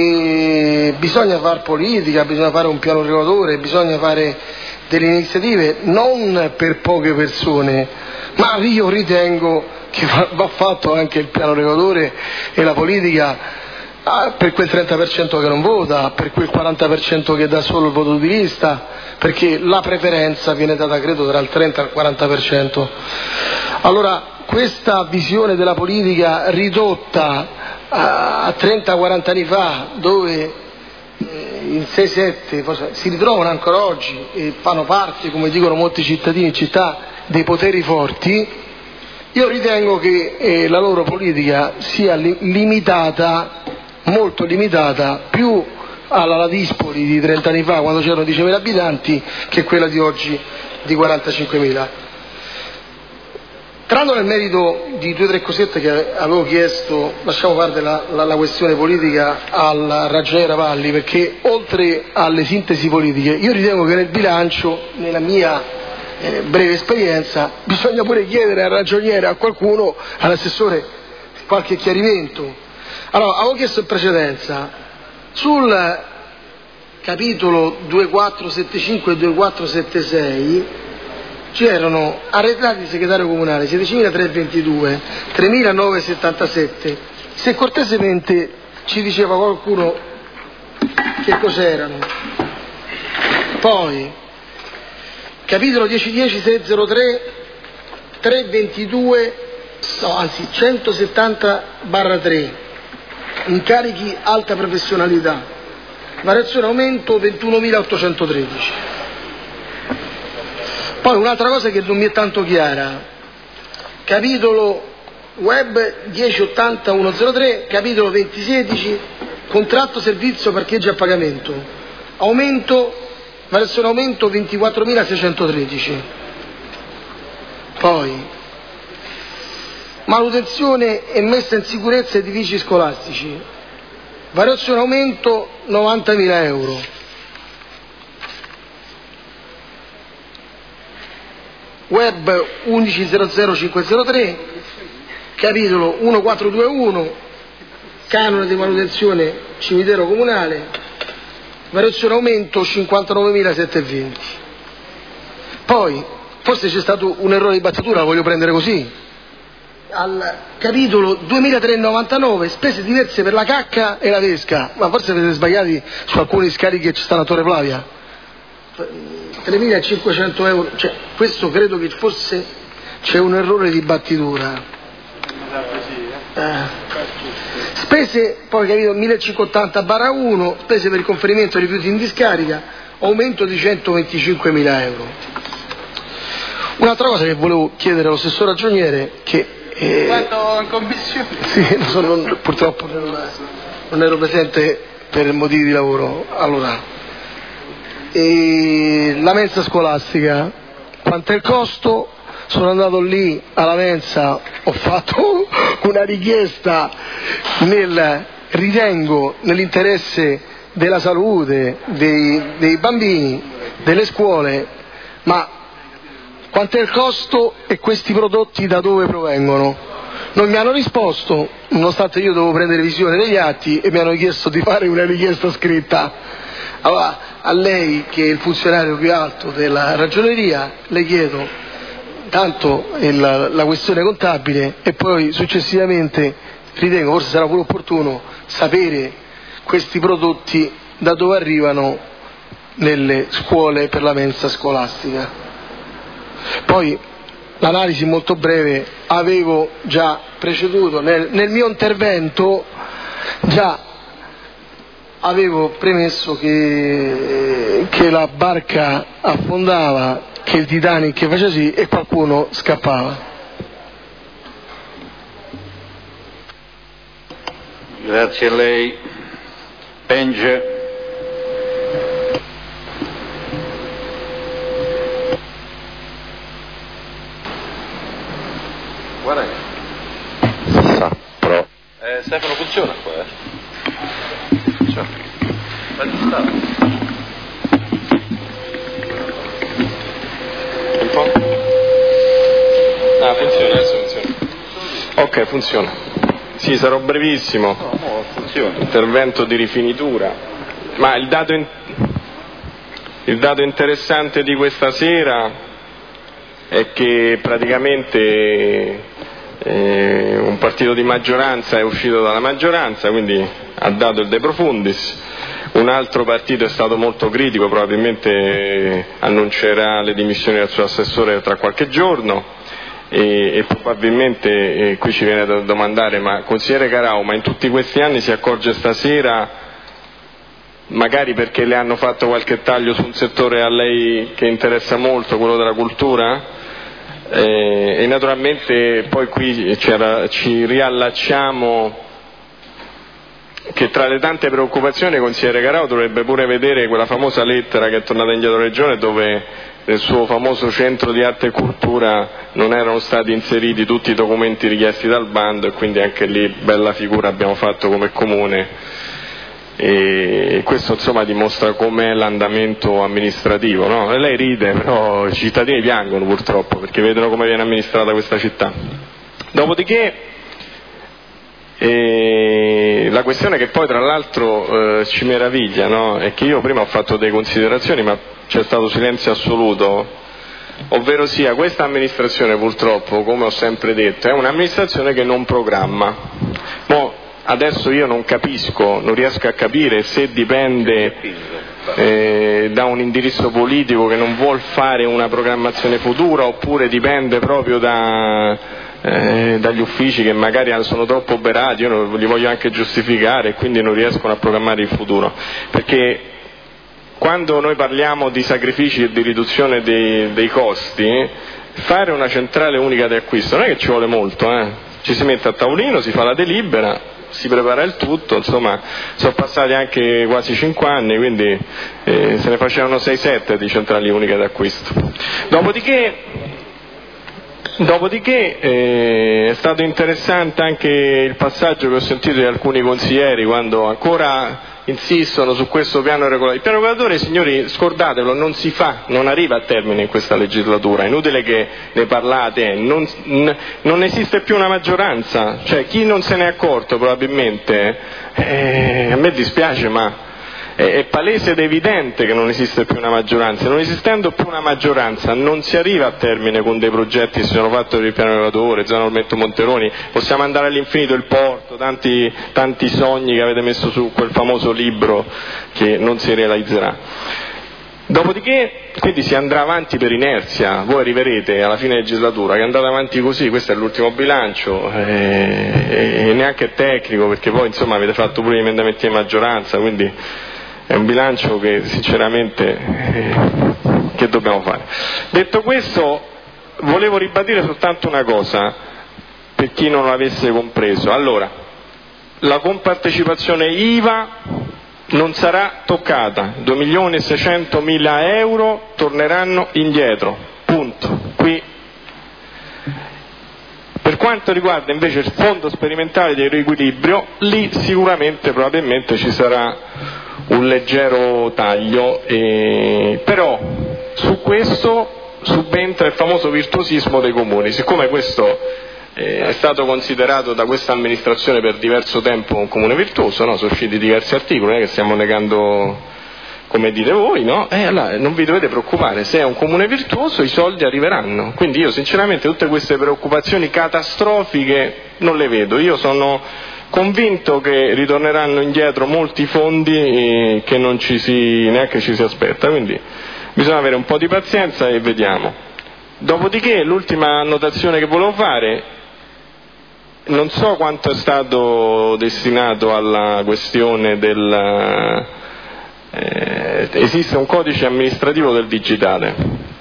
che bisogna fare politica, bisogna fare un piano regolatore, bisogna fare delle iniziative non per poche persone, ma io ritengo che va fatto anche il piano regolatore e la politica per quel trenta per cento che non vota, per quel quaranta per cento che dà solo il voto di lista, perché la preferenza viene data credo tra il trenta e il quaranta per cento. Allora questa visione della politica ridotta a trenta quaranta anni fa, dove in sei sette si ritrovano ancora oggi e fanno parte, come dicono molti cittadini in città, dei poteri forti, io ritengo che eh, la loro politica sia li- limitata, molto limitata, più alla Dispoli di trenta anni fa quando c'erano diecimila abitanti che quella di oggi di quarantacinquemila. Entrando nel merito di due o tre cosette che avevo chiesto, lasciamo perdere la, la, la questione politica al ragioniere Rapalli, perché oltre alle sintesi politiche io ritengo che nel bilancio, nella mia eh, breve esperienza, bisogna pure chiedere al ragioniere, a qualcuno, all'assessore, qualche chiarimento. Allora, avevo chiesto in precedenza sul capitolo duemilaquattrocentosettantacinque e duemilaquattrocentosettantasei c'erano arretrati di segretario comunale sedicimilatrecentoventidue, tremilanovecentosettantasette. Se cortesemente ci diceva qualcuno che cos'erano. Poi capitolo diecimilacentodieci seicentostre, trecentoventidue, no anzi centosettanta barra tre, incarichi alta professionalità, variazione aumento ventunomilaottocentotredici. Poi un'altra cosa che non mi è tanto chiara, capitolo web dieci ottanta centotre, capitolo ventisedici, contratto servizio parcheggio a pagamento, aumento, variazione aumento ventiquattromilaseicentotredici. Poi manutenzione e messa in sicurezza edifici scolastici, variazione aumento novantamila euro. Web undici zero zero cinque zero tre, capitolo millequattrocentoventiuno, canone di manutenzione cimitero comunale, variazione aumento cinquantanovemilasettecentoventi. Poi, forse c'è stato un errore di battitura, la voglio prendere così. Al capitolo duemilatrecentonovantanove, spese diverse per la cacca e la pesca, ma forse avete sbagliati su alcuni scarichi che ci stanno a Torre Flavia. tremilacinquecento euro, cioè questo credo che forse c'è un errore di battitura. Eh. Spese, poi capito, millecinquecentottanta barra uno, spese per il conferimento dei rifiuti in discarica, aumento di centoventicinquemila euro. Un'altra cosa che volevo chiedere allo stesso ragioniere, che eh, quando in commissione? Sì, non so, non, purtroppo non, non ero presente per motivi di lavoro. Allora, e la mensa scolastica, quanto è il costo? Sono andato lì alla mensa, ho fatto una richiesta nel, ritengo, nell'interesse della salute dei, dei bambini, delle scuole, ma quanto è il costo e questi prodotti da dove provengono? Non mi hanno risposto, nonostante io dovevo prendere visione degli atti, e mi hanno chiesto di fare una richiesta scritta. Allora, a lei, che è il funzionario più alto della ragioneria, le chiedo tanto la, la questione contabile, e poi successivamente ritengo forse sarà pure opportuno sapere questi prodotti da dove arrivano nelle scuole per la mensa scolastica. Poi l'analisi molto breve, avevo già preceduto nel, nel mio intervento, già avevo premesso che, che la barca affondava, che il Titanic faceva sì e qualcuno scappava. Grazie a lei. Penge. Guarda che Sappro. Eh, Stefano funziona qua, eh? Cioè, un po'? Ah, funziona, adesso funziona. Ok, funziona. Sì, sarò brevissimo. No, no, funziona. Intervento di rifinitura. Ma il dato, in... il dato interessante di questa sera è che praticamente eh, un partito di maggioranza è uscito dalla maggioranza, quindi ha dato il de profundis. Un altro partito è stato molto critico, probabilmente annuncerà le dimissioni del suo assessore tra qualche giorno, e, e probabilmente e qui ci viene da domandare: ma consigliere Carau, ma in tutti questi anni si accorge stasera, magari perché le hanno fatto qualche taglio su un settore a lei che interessa molto, quello della cultura? Eh, e naturalmente poi qui ci riallacciamo che tra le tante preoccupazioni il consigliere Carau dovrebbe pure vedere quella famosa lettera che è tornata indietro Regione, dove nel suo famoso centro di arte e cultura non erano stati inseriti tutti i documenti richiesti dal bando, e quindi anche lì bella figura abbiamo fatto come comune, e questo insomma dimostra com'è l'andamento amministrativo, no? E lei ride, però i cittadini piangono purtroppo perché vedono come viene amministrata questa città. Dopodiché e la questione che poi tra l'altro eh, ci meraviglia, no? È che io prima ho fatto delle considerazioni ma c'è stato silenzio assoluto, ovvero sia questa amministrazione purtroppo, come ho sempre detto, è un'amministrazione che non programma. Mo, adesso io non capisco, non riesco a capire se dipende eh, da un indirizzo politico che non vuol fare una programmazione futura, oppure dipende proprio da Eh, dagli uffici che magari sono troppo oberati, io non li voglio anche giustificare, e quindi non riescono a programmare il futuro, perché quando noi parliamo di sacrifici e di riduzione dei, dei costi, fare una centrale unica di acquisto non è che ci vuole molto, eh? Ci si mette a tavolino, si fa la delibera, si prepara il tutto, insomma sono passati anche quasi cinque anni, quindi eh, se ne facevano sei sette di centrali uniche d'acquisto. Dopodiché Dopodiché eh, è stato interessante anche il passaggio che ho sentito di alcuni consiglieri quando ancora insistono su questo piano regolatore. Il piano regolatore, signori, scordatelo, non si fa, non arriva a termine in questa legislatura, è inutile che ne parlate, non, n- non esiste più una maggioranza, cioè chi non se n'è accorto probabilmente, eh, a me dispiace ma è palese ed evidente che non esiste più una maggioranza. Non esistendo più una maggioranza non si arriva a termine con dei progetti che si sono fatti per il piano regolatore, zona Ormetto Monteroni, possiamo andare all'infinito, il porto, tanti, tanti sogni che avete messo su quel famoso libro che non si realizzerà. Dopodiché, quindi si andrà avanti per inerzia, voi arriverete alla fine legislatura che andate avanti così, questo è l'ultimo bilancio, e, e neanche tecnico, perché poi insomma avete fatto pure gli emendamenti di maggioranza, quindi è un bilancio che sinceramente eh, che dobbiamo fare. Detto questo, volevo ribadire soltanto una cosa per chi non l'avesse compreso. Allora, la compartecipazione I V A non sarà toccata, due milioni e seicentomila euro torneranno indietro, punto. Qui. Per quanto riguarda invece il fondo sperimentale di riequilibrio, lì sicuramente probabilmente ci sarà un leggero taglio, eh, però su questo subentra il famoso virtuosismo dei comuni. Siccome questo eh, è stato considerato da questa amministrazione per diverso tempo un comune virtuoso, no? Sono usciti diversi articoli, non è che stiamo negando come dite voi, no? E allora non vi dovete preoccupare, se è un comune virtuoso i soldi arriveranno. Quindi io sinceramente tutte queste preoccupazioni catastrofiche non le vedo. Io sono convinto che ritorneranno indietro molti fondi che non ci si, neanche ci si aspetta, quindi bisogna avere un po' di pazienza e vediamo. Dopodiché l'ultima annotazione che volevo fare, non so quanto è stato destinato alla questione del eh, esiste un codice amministrativo del digitale,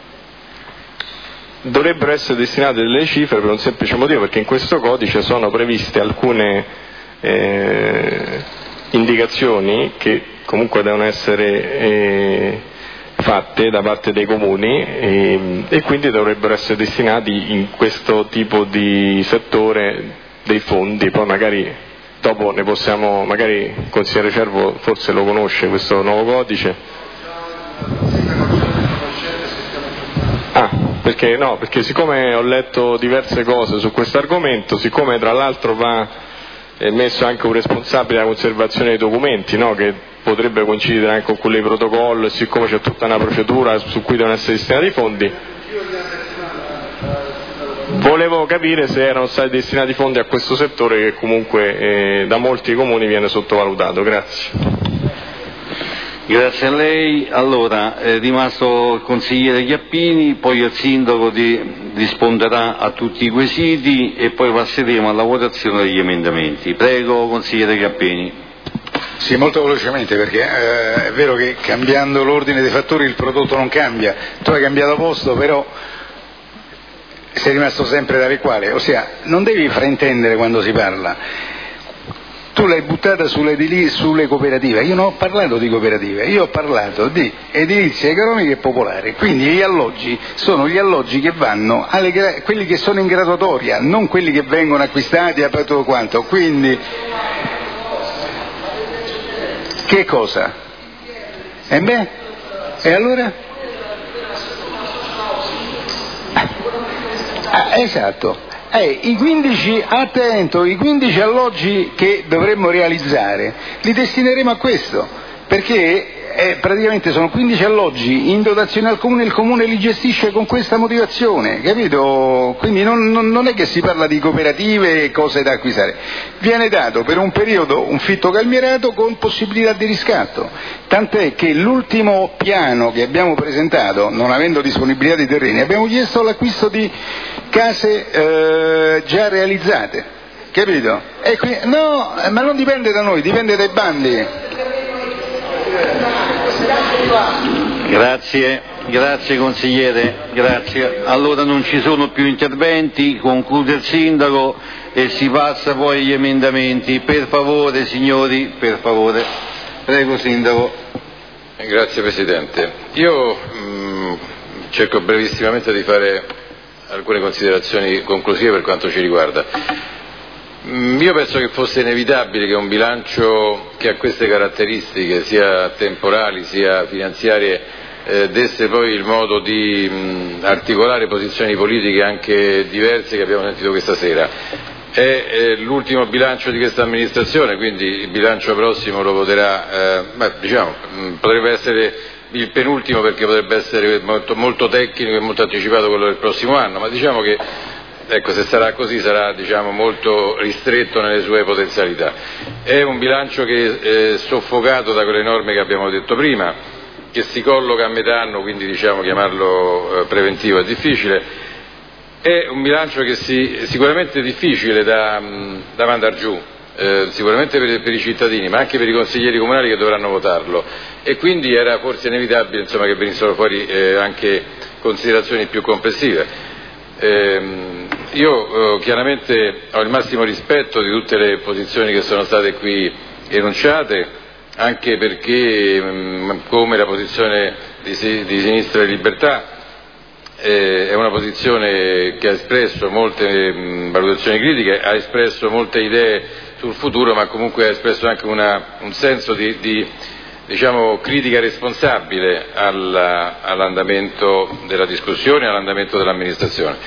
dovrebbero essere destinate delle cifre per un semplice motivo, perché in questo codice sono previste alcune Eh, indicazioni che comunque devono essere eh, fatte da parte dei comuni e, e quindi dovrebbero essere destinati in questo tipo di settore dei fondi. Poi magari dopo ne possiamo, magari il consigliere Cervo forse lo conosce questo nuovo codice. Ah, perché no? Perché siccome ho letto diverse cose su questo argomento, siccome tra l'altro va è messo anche un responsabile della conservazione dei documenti, no? Che potrebbe coincidere anche con quello di protocollo, e siccome c'è tutta una procedura su cui devono essere destinati i fondi, volevo capire se erano stati destinati fondi a questo settore che comunque eh, da molti comuni viene sottovalutato. Grazie. Grazie a lei. Allora, è rimasto il consigliere Chiappini, poi il sindaco di, risponderà a tutti i quesiti e poi passeremo alla votazione degli emendamenti. Prego, consigliere Chiappini. Sì, molto velocemente, perché eh, è vero che cambiando l'ordine dei fattori il prodotto non cambia, tu hai cambiato posto, però sei rimasto sempre tale quale, ossia non devi fraintendere quando si parla. Tu l'hai buttata sulle, sulle cooperative, io non ho parlato di cooperative, io ho parlato di edilizia economica e popolare, quindi gli alloggi sono gli alloggi che vanno, alle, quelli che sono in graduatoria, non quelli che vengono acquistati a tutto quanto, quindi che cosa? E beh? E allora? Ah, esatto. Eh, i quindici, attento, i quindici alloggi che dovremmo realizzare li destineremo a questo, perché eh, praticamente sono quindici alloggi in dotazione al comune, il comune li gestisce con questa motivazione, capito? Quindi non, non, non è che si parla di cooperative e cose da acquistare, viene dato per un periodo un fitto calmierato con possibilità di riscatto, tant'è che l'ultimo piano che abbiamo presentato, non avendo disponibilità di terreni, abbiamo chiesto l'acquisto di case eh, già realizzate, capito? E qui, no, ma non dipende da noi, dipende dai bandi. Grazie, grazie consigliere, grazie. Allora non ci sono più interventi, conclude il sindaco e si passa poi agli emendamenti. Per favore signori, per favore. Prego sindaco. Grazie Presidente. Io mh, cerco brevissimamente di fare alcune considerazioni conclusive per quanto ci riguarda. Io penso che fosse inevitabile che un bilancio che ha queste caratteristiche, sia temporali sia finanziarie, eh, desse poi il modo di mh, articolare posizioni politiche anche diverse che abbiamo sentito questa sera. È eh, l'ultimo bilancio di questa amministrazione, quindi il bilancio prossimo lo voterà, eh, beh, diciamo, mh, potrebbe essere il penultimo perché potrebbe essere molto, molto tecnico e molto anticipato quello del prossimo anno, ma diciamo che ecco, se sarà così sarà, diciamo, molto ristretto nelle sue potenzialità. È un bilancio che è soffocato da quelle norme che abbiamo detto prima, che si colloca a metà anno, quindi diciamo chiamarlo eh, preventivo è difficile. È un bilancio che si, sicuramente è difficile da, da mandar giù, eh, sicuramente per, per i cittadini, ma anche per i consiglieri comunali che dovranno votarlo, e quindi era forse inevitabile, insomma, che venissero fuori eh, anche considerazioni più complessive. Eh, io eh, chiaramente ho il massimo rispetto di tutte le posizioni che sono state qui enunciate, anche perché mh, come la posizione di, di Sinistra e Libertà eh, è una posizione che ha espresso molte mh, valutazioni critiche, ha espresso molte idee sul futuro, ma comunque ha espresso anche una, un senso di, di diciamo, critica responsabile alla, all'andamento della discussione e all'andamento dell'amministrazione.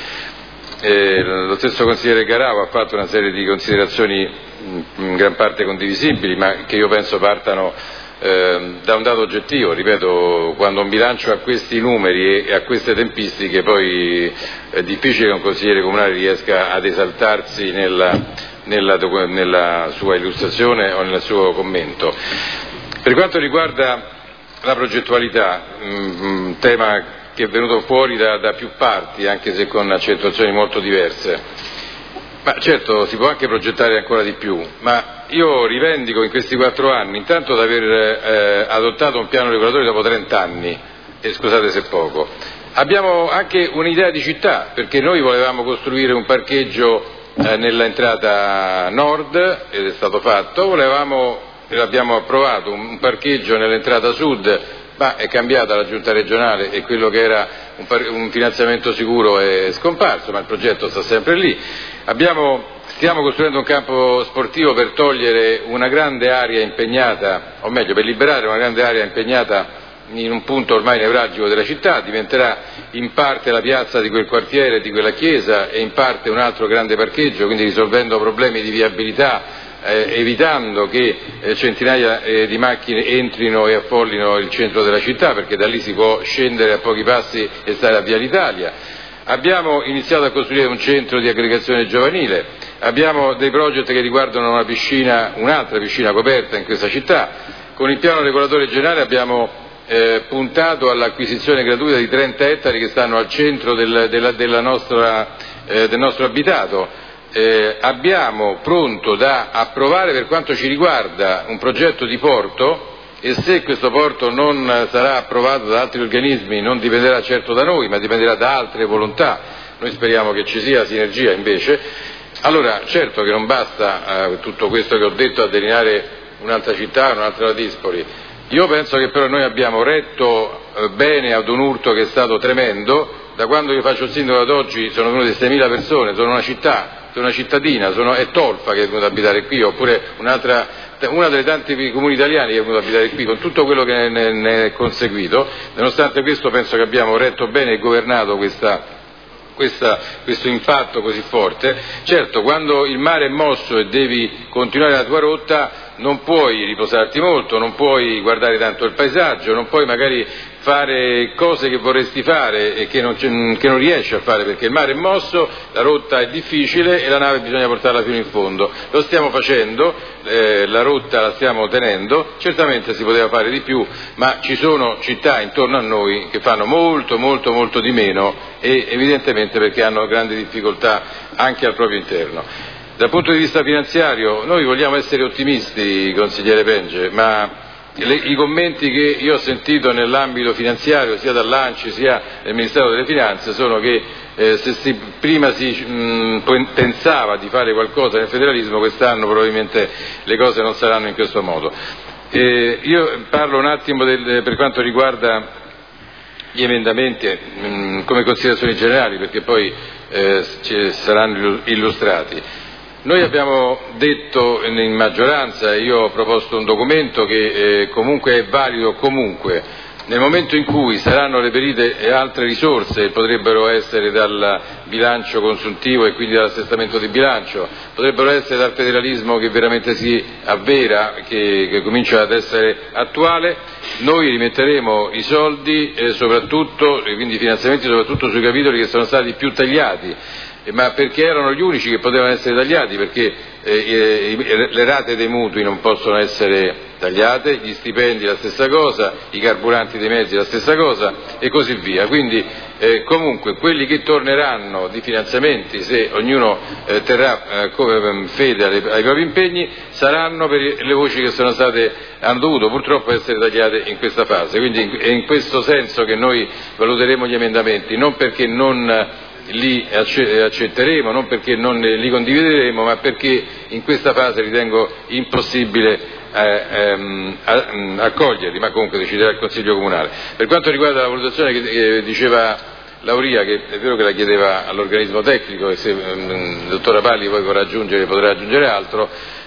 Eh, lo stesso consigliere Garau ha fatto una serie di considerazioni in gran parte condivisibili, ma che io penso partano eh, da un dato oggettivo. Ripeto, quando un bilancio ha questi numeri e ha queste tempistiche, poi è difficile che un consigliere comunale riesca ad esaltarsi nella, nella, nella sua illustrazione o nel suo commento. Per quanto riguarda la progettualità, un tema che è venuto fuori da, da più parti, anche se con accentuazioni molto diverse, ma certo si può anche progettare ancora di più, ma io rivendico in questi quattro anni intanto di aver eh, adottato un piano regolatore dopo trent'anni, e scusate se poco. Abbiamo anche un'idea di città, perché noi volevamo costruire un parcheggio eh, nell'entrata nord, ed è stato fatto, volevamo l'abbiamo approvato, un parcheggio nell'entrata sud, ma è cambiata la giunta regionale e quello che era un, par- un finanziamento sicuro è scomparso, ma il progetto sta sempre lì. Abbiamo, stiamo costruendo un campo sportivo per togliere una grande area impegnata, o meglio per liberare una grande area impegnata in un punto ormai nevralgico della città, diventerà in parte la piazza di quel quartiere, di quella chiesa, e in parte un altro grande parcheggio, quindi risolvendo problemi di viabilità, Eh, evitando che eh, centinaia eh, di macchine entrino e affollino il centro della città, perché da lì si può scendere a pochi passi e stare a Via l'Italia. Abbiamo iniziato a costruire un centro di aggregazione giovanile, abbiamo dei progetti che riguardano una piscina, un'altra piscina coperta in questa città. Con il piano regolatore generale abbiamo eh, puntato all'acquisizione gratuita di trenta ettari che stanno al centro del, della, della nostra, eh, del nostro abitato. Eh, abbiamo pronto da approvare, per quanto ci riguarda, un progetto di porto, e se questo porto non sarà approvato da altri organismi non dipenderà certo da noi, ma dipenderà da altre volontà. Noi speriamo che ci sia sinergia invece. Allora, certo che non basta eh, tutto questo che ho detto a delineare un'altra città, un'altra Ladispoli. Io penso che però noi abbiamo retto eh, bene ad un urto che è stato tremendo. Da quando io faccio il sindaco ad oggi sono venute seimila persone, sono una città, sono una cittadina, sono, è Tolfa che è venuta ad abitare qui, oppure un'altra, una delle tanti comuni italiani che è venuta ad abitare qui, con tutto quello che ne, ne è conseguito. Nonostante questo penso che abbiamo retto bene e governato questa, questa, questo impatto così forte. Certo, quando il mare è mosso e devi continuare la tua rotta non puoi riposarti molto, non puoi guardare tanto il paesaggio, non puoi magari fare cose che vorresti fare e che non, che non riesci a fare, perché il mare è mosso, la rotta è difficile e la nave bisogna portarla fino in fondo. Lo stiamo facendo, eh, la rotta la stiamo tenendo, certamente si poteva fare di più, ma ci sono città intorno a noi che fanno molto molto molto di meno, e evidentemente perché hanno grandi difficoltà anche al proprio interno. Dal punto di vista finanziario noi vogliamo essere ottimisti, consigliere Penge, ma Le, i commenti che io ho sentito nell'ambito finanziario sia dall'Anci sia del Ministero delle Finanze sono che eh, se si, prima si mh, pensava di fare qualcosa nel federalismo, quest'anno probabilmente le cose non saranno in questo modo. Eh, io parlo un attimo del, per quanto riguarda gli emendamenti mh, come considerazioni generali, perché poi eh, ci saranno illustrati. Noi abbiamo detto in maggioranza, io ho proposto un documento che eh, comunque è valido comunque. Nel momento in cui saranno reperite altre risorse, potrebbero essere dal bilancio consuntivo e quindi dall'assestamento di bilancio, potrebbero essere dal federalismo che veramente si avvera, che, che comincia ad essere attuale, noi rimetteremo i soldi e soprattutto, e quindi i finanziamenti soprattutto sui capitoli che sono stati più tagliati, ma perché erano gli unici che potevano essere tagliati, perché eh, eh, le rate dei mutui non possono essere tagliate, gli stipendi la stessa cosa, i carburanti dei mezzi la stessa cosa e così via. Quindi eh, comunque quelli che torneranno di finanziamenti, se ognuno eh, terrà eh, come fede alle, ai propri impegni, saranno per le voci che sono state, hanno dovuto purtroppo essere tagliate in questa fase. Quindi è in questo senso che noi valuteremo gli emendamenti, non perché non li accetteremo, non perché non li condivideremo, ma perché in questa fase ritengo impossibile eh, ehm, accoglierli, ma comunque deciderà il Consiglio Comunale. Per quanto riguarda la valutazione che eh, diceva Lauria, che è vero che la chiedeva all'organismo tecnico e se ehm, il dottor Rapalli poi vorrà aggiungere, potrà aggiungere altro,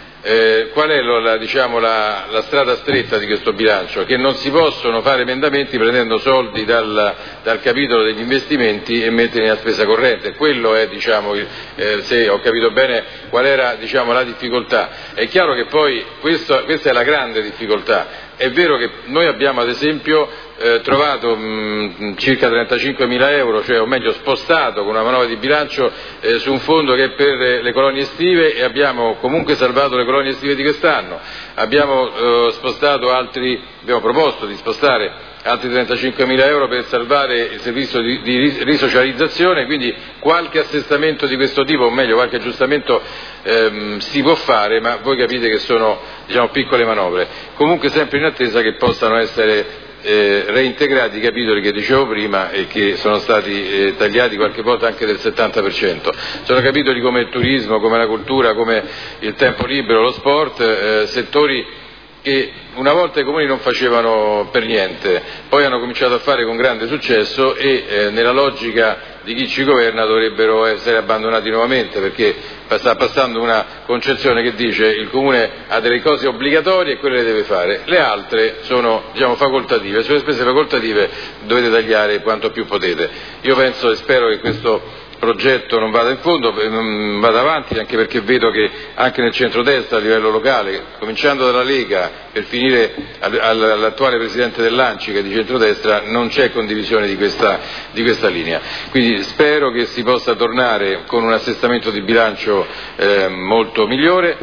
Eh, qual è lo, la, diciamo, la, la strada stretta di questo bilancio? Che non si possono fare emendamenti prendendo soldi dal, dal capitolo degli investimenti e metterli nella spesa corrente. Quello è, diciamo, il, eh, se ho capito bene qual era, diciamo, la difficoltà. È chiaro che poi questo, questa è la grande difficoltà. È vero che noi abbiamo ad esempio eh, trovato mh, circa trentacinquemila euro, cioè o meglio spostato con una manovra di bilancio eh, su un fondo che è per le colonie estive, e abbiamo comunque salvato le colonie estive di quest'anno. Abbiamo eh, spostato altri, abbiamo proposto di spostare altri trentacinquemila euro per salvare il servizio di, di risocializzazione, quindi qualche assestamento di questo tipo, o meglio qualche aggiustamento ehm, si può fare, ma voi capite che sono, diciamo, piccole manovre. Comunque sempre in attesa che possano essere eh, reintegrati i capitoli che dicevo prima e che sono stati eh, tagliati qualche volta anche del settanta per cento. Sono capitoli come il turismo, come la cultura, come il tempo libero, lo sport, eh, settori che una volta i comuni non facevano per niente, poi hanno cominciato a fare con grande successo e eh, nella logica di chi ci governa dovrebbero essere abbandonati nuovamente, perché sta passando una concezione che dice il comune ha delle cose obbligatorie e quelle le deve fare, le altre sono, diciamo, facoltative, sulle spese facoltative dovete tagliare quanto più potete. Io penso e spero che questo progetto non vada in fondo, non vada avanti, anche perché vedo che anche nel centrodestra a livello locale, cominciando dalla Lega per finire all'attuale presidente dell'Anci che è di centrodestra, non c'è condivisione di questa, di questa linea. Quindi spero che si possa tornare con un assestamento di bilancio eh, molto migliore.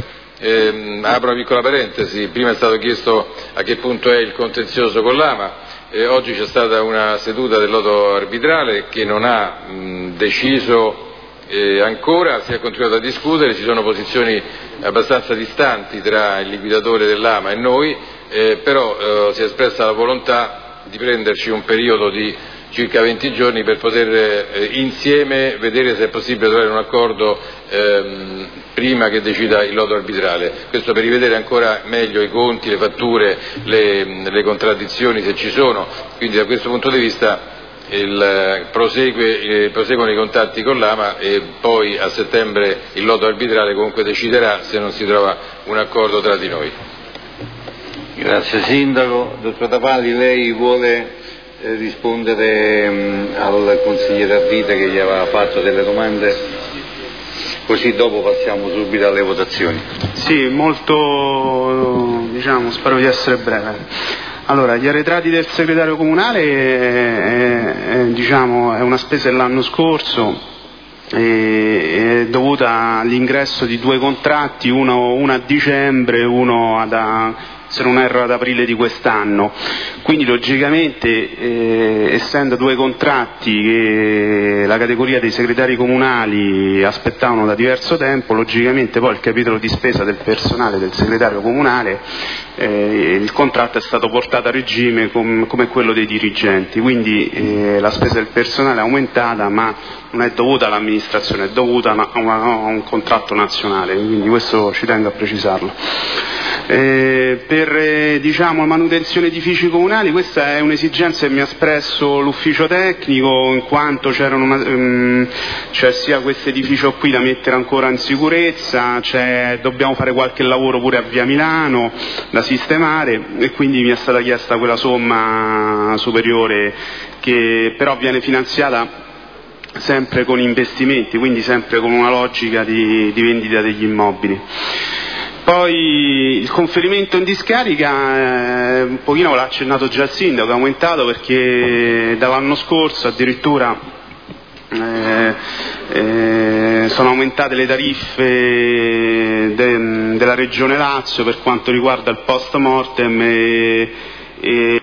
Eh, apro una piccola parentesi, prima è stato chiesto a che punto è il contenzioso con l'Ama. Eh, oggi c'è stata una seduta del lodo arbitrale che non ha mh, deciso eh, ancora, si è continuato a discutere, ci sono posizioni abbastanza distanti tra il liquidatore dell'Ama e noi, eh, però eh, si è espressa la volontà di prenderci un periodo di circa venti giorni per poter eh, insieme vedere se è possibile trovare un accordo ehm, prima che decida il lodo arbitrale. Questo per rivedere ancora meglio i conti, le fatture, le, le contraddizioni se ci sono, quindi da questo punto di vista il, prosegue, eh, proseguono i contatti con l'Ama e poi a settembre il lodo arbitrale comunque deciderà se non si trova un accordo tra di noi. Grazie Sindaco. Dottor Rapalli, lei vuole eh, rispondere mh, al consigliere Ardita che gli aveva fatto delle domande? Così dopo passiamo subito alle votazioni. Sì, molto, diciamo, spero di essere breve. Allora, gli arretrati del segretario comunale è, è, diciamo, è una spesa dell'anno scorso, è, è dovuta all'ingresso di due contratti, uno, uno a dicembre, uno ad, a, se non erro ad aprile di quest'anno. Quindi logicamente, eh, essendo due contratti che la categoria dei segretari comunali aspettavano da diverso tempo, logicamente poi il capitolo di spesa del personale del segretario comunale, eh, il contratto è stato portato a regime com- come quello dei dirigenti, quindi eh, la spesa del personale è aumentata, ma non è dovuta all'amministrazione, è dovuta a, una, a un contratto nazionale, quindi questo ci tengo a precisarlo. Eh, per per eh, diciamo, manutenzione edifici comunali, questa è un'esigenza che mi ha espresso l'ufficio tecnico, in quanto c'erano una, um, c'è sia questo edificio qui da mettere ancora in sicurezza, c'è, dobbiamo fare qualche lavoro pure a Via Milano da sistemare, e quindi mi è stata chiesta quella somma superiore, che però viene finanziata sempre con investimenti, quindi sempre con una logica di, di vendita degli immobili. Poi il conferimento in discarica, eh, un pochino l'ha accennato già il sindaco, è aumentato perché dall'anno scorso addirittura eh, eh, sono aumentate le tariffe de, della Regione Lazio per quanto riguarda il post mortem e, e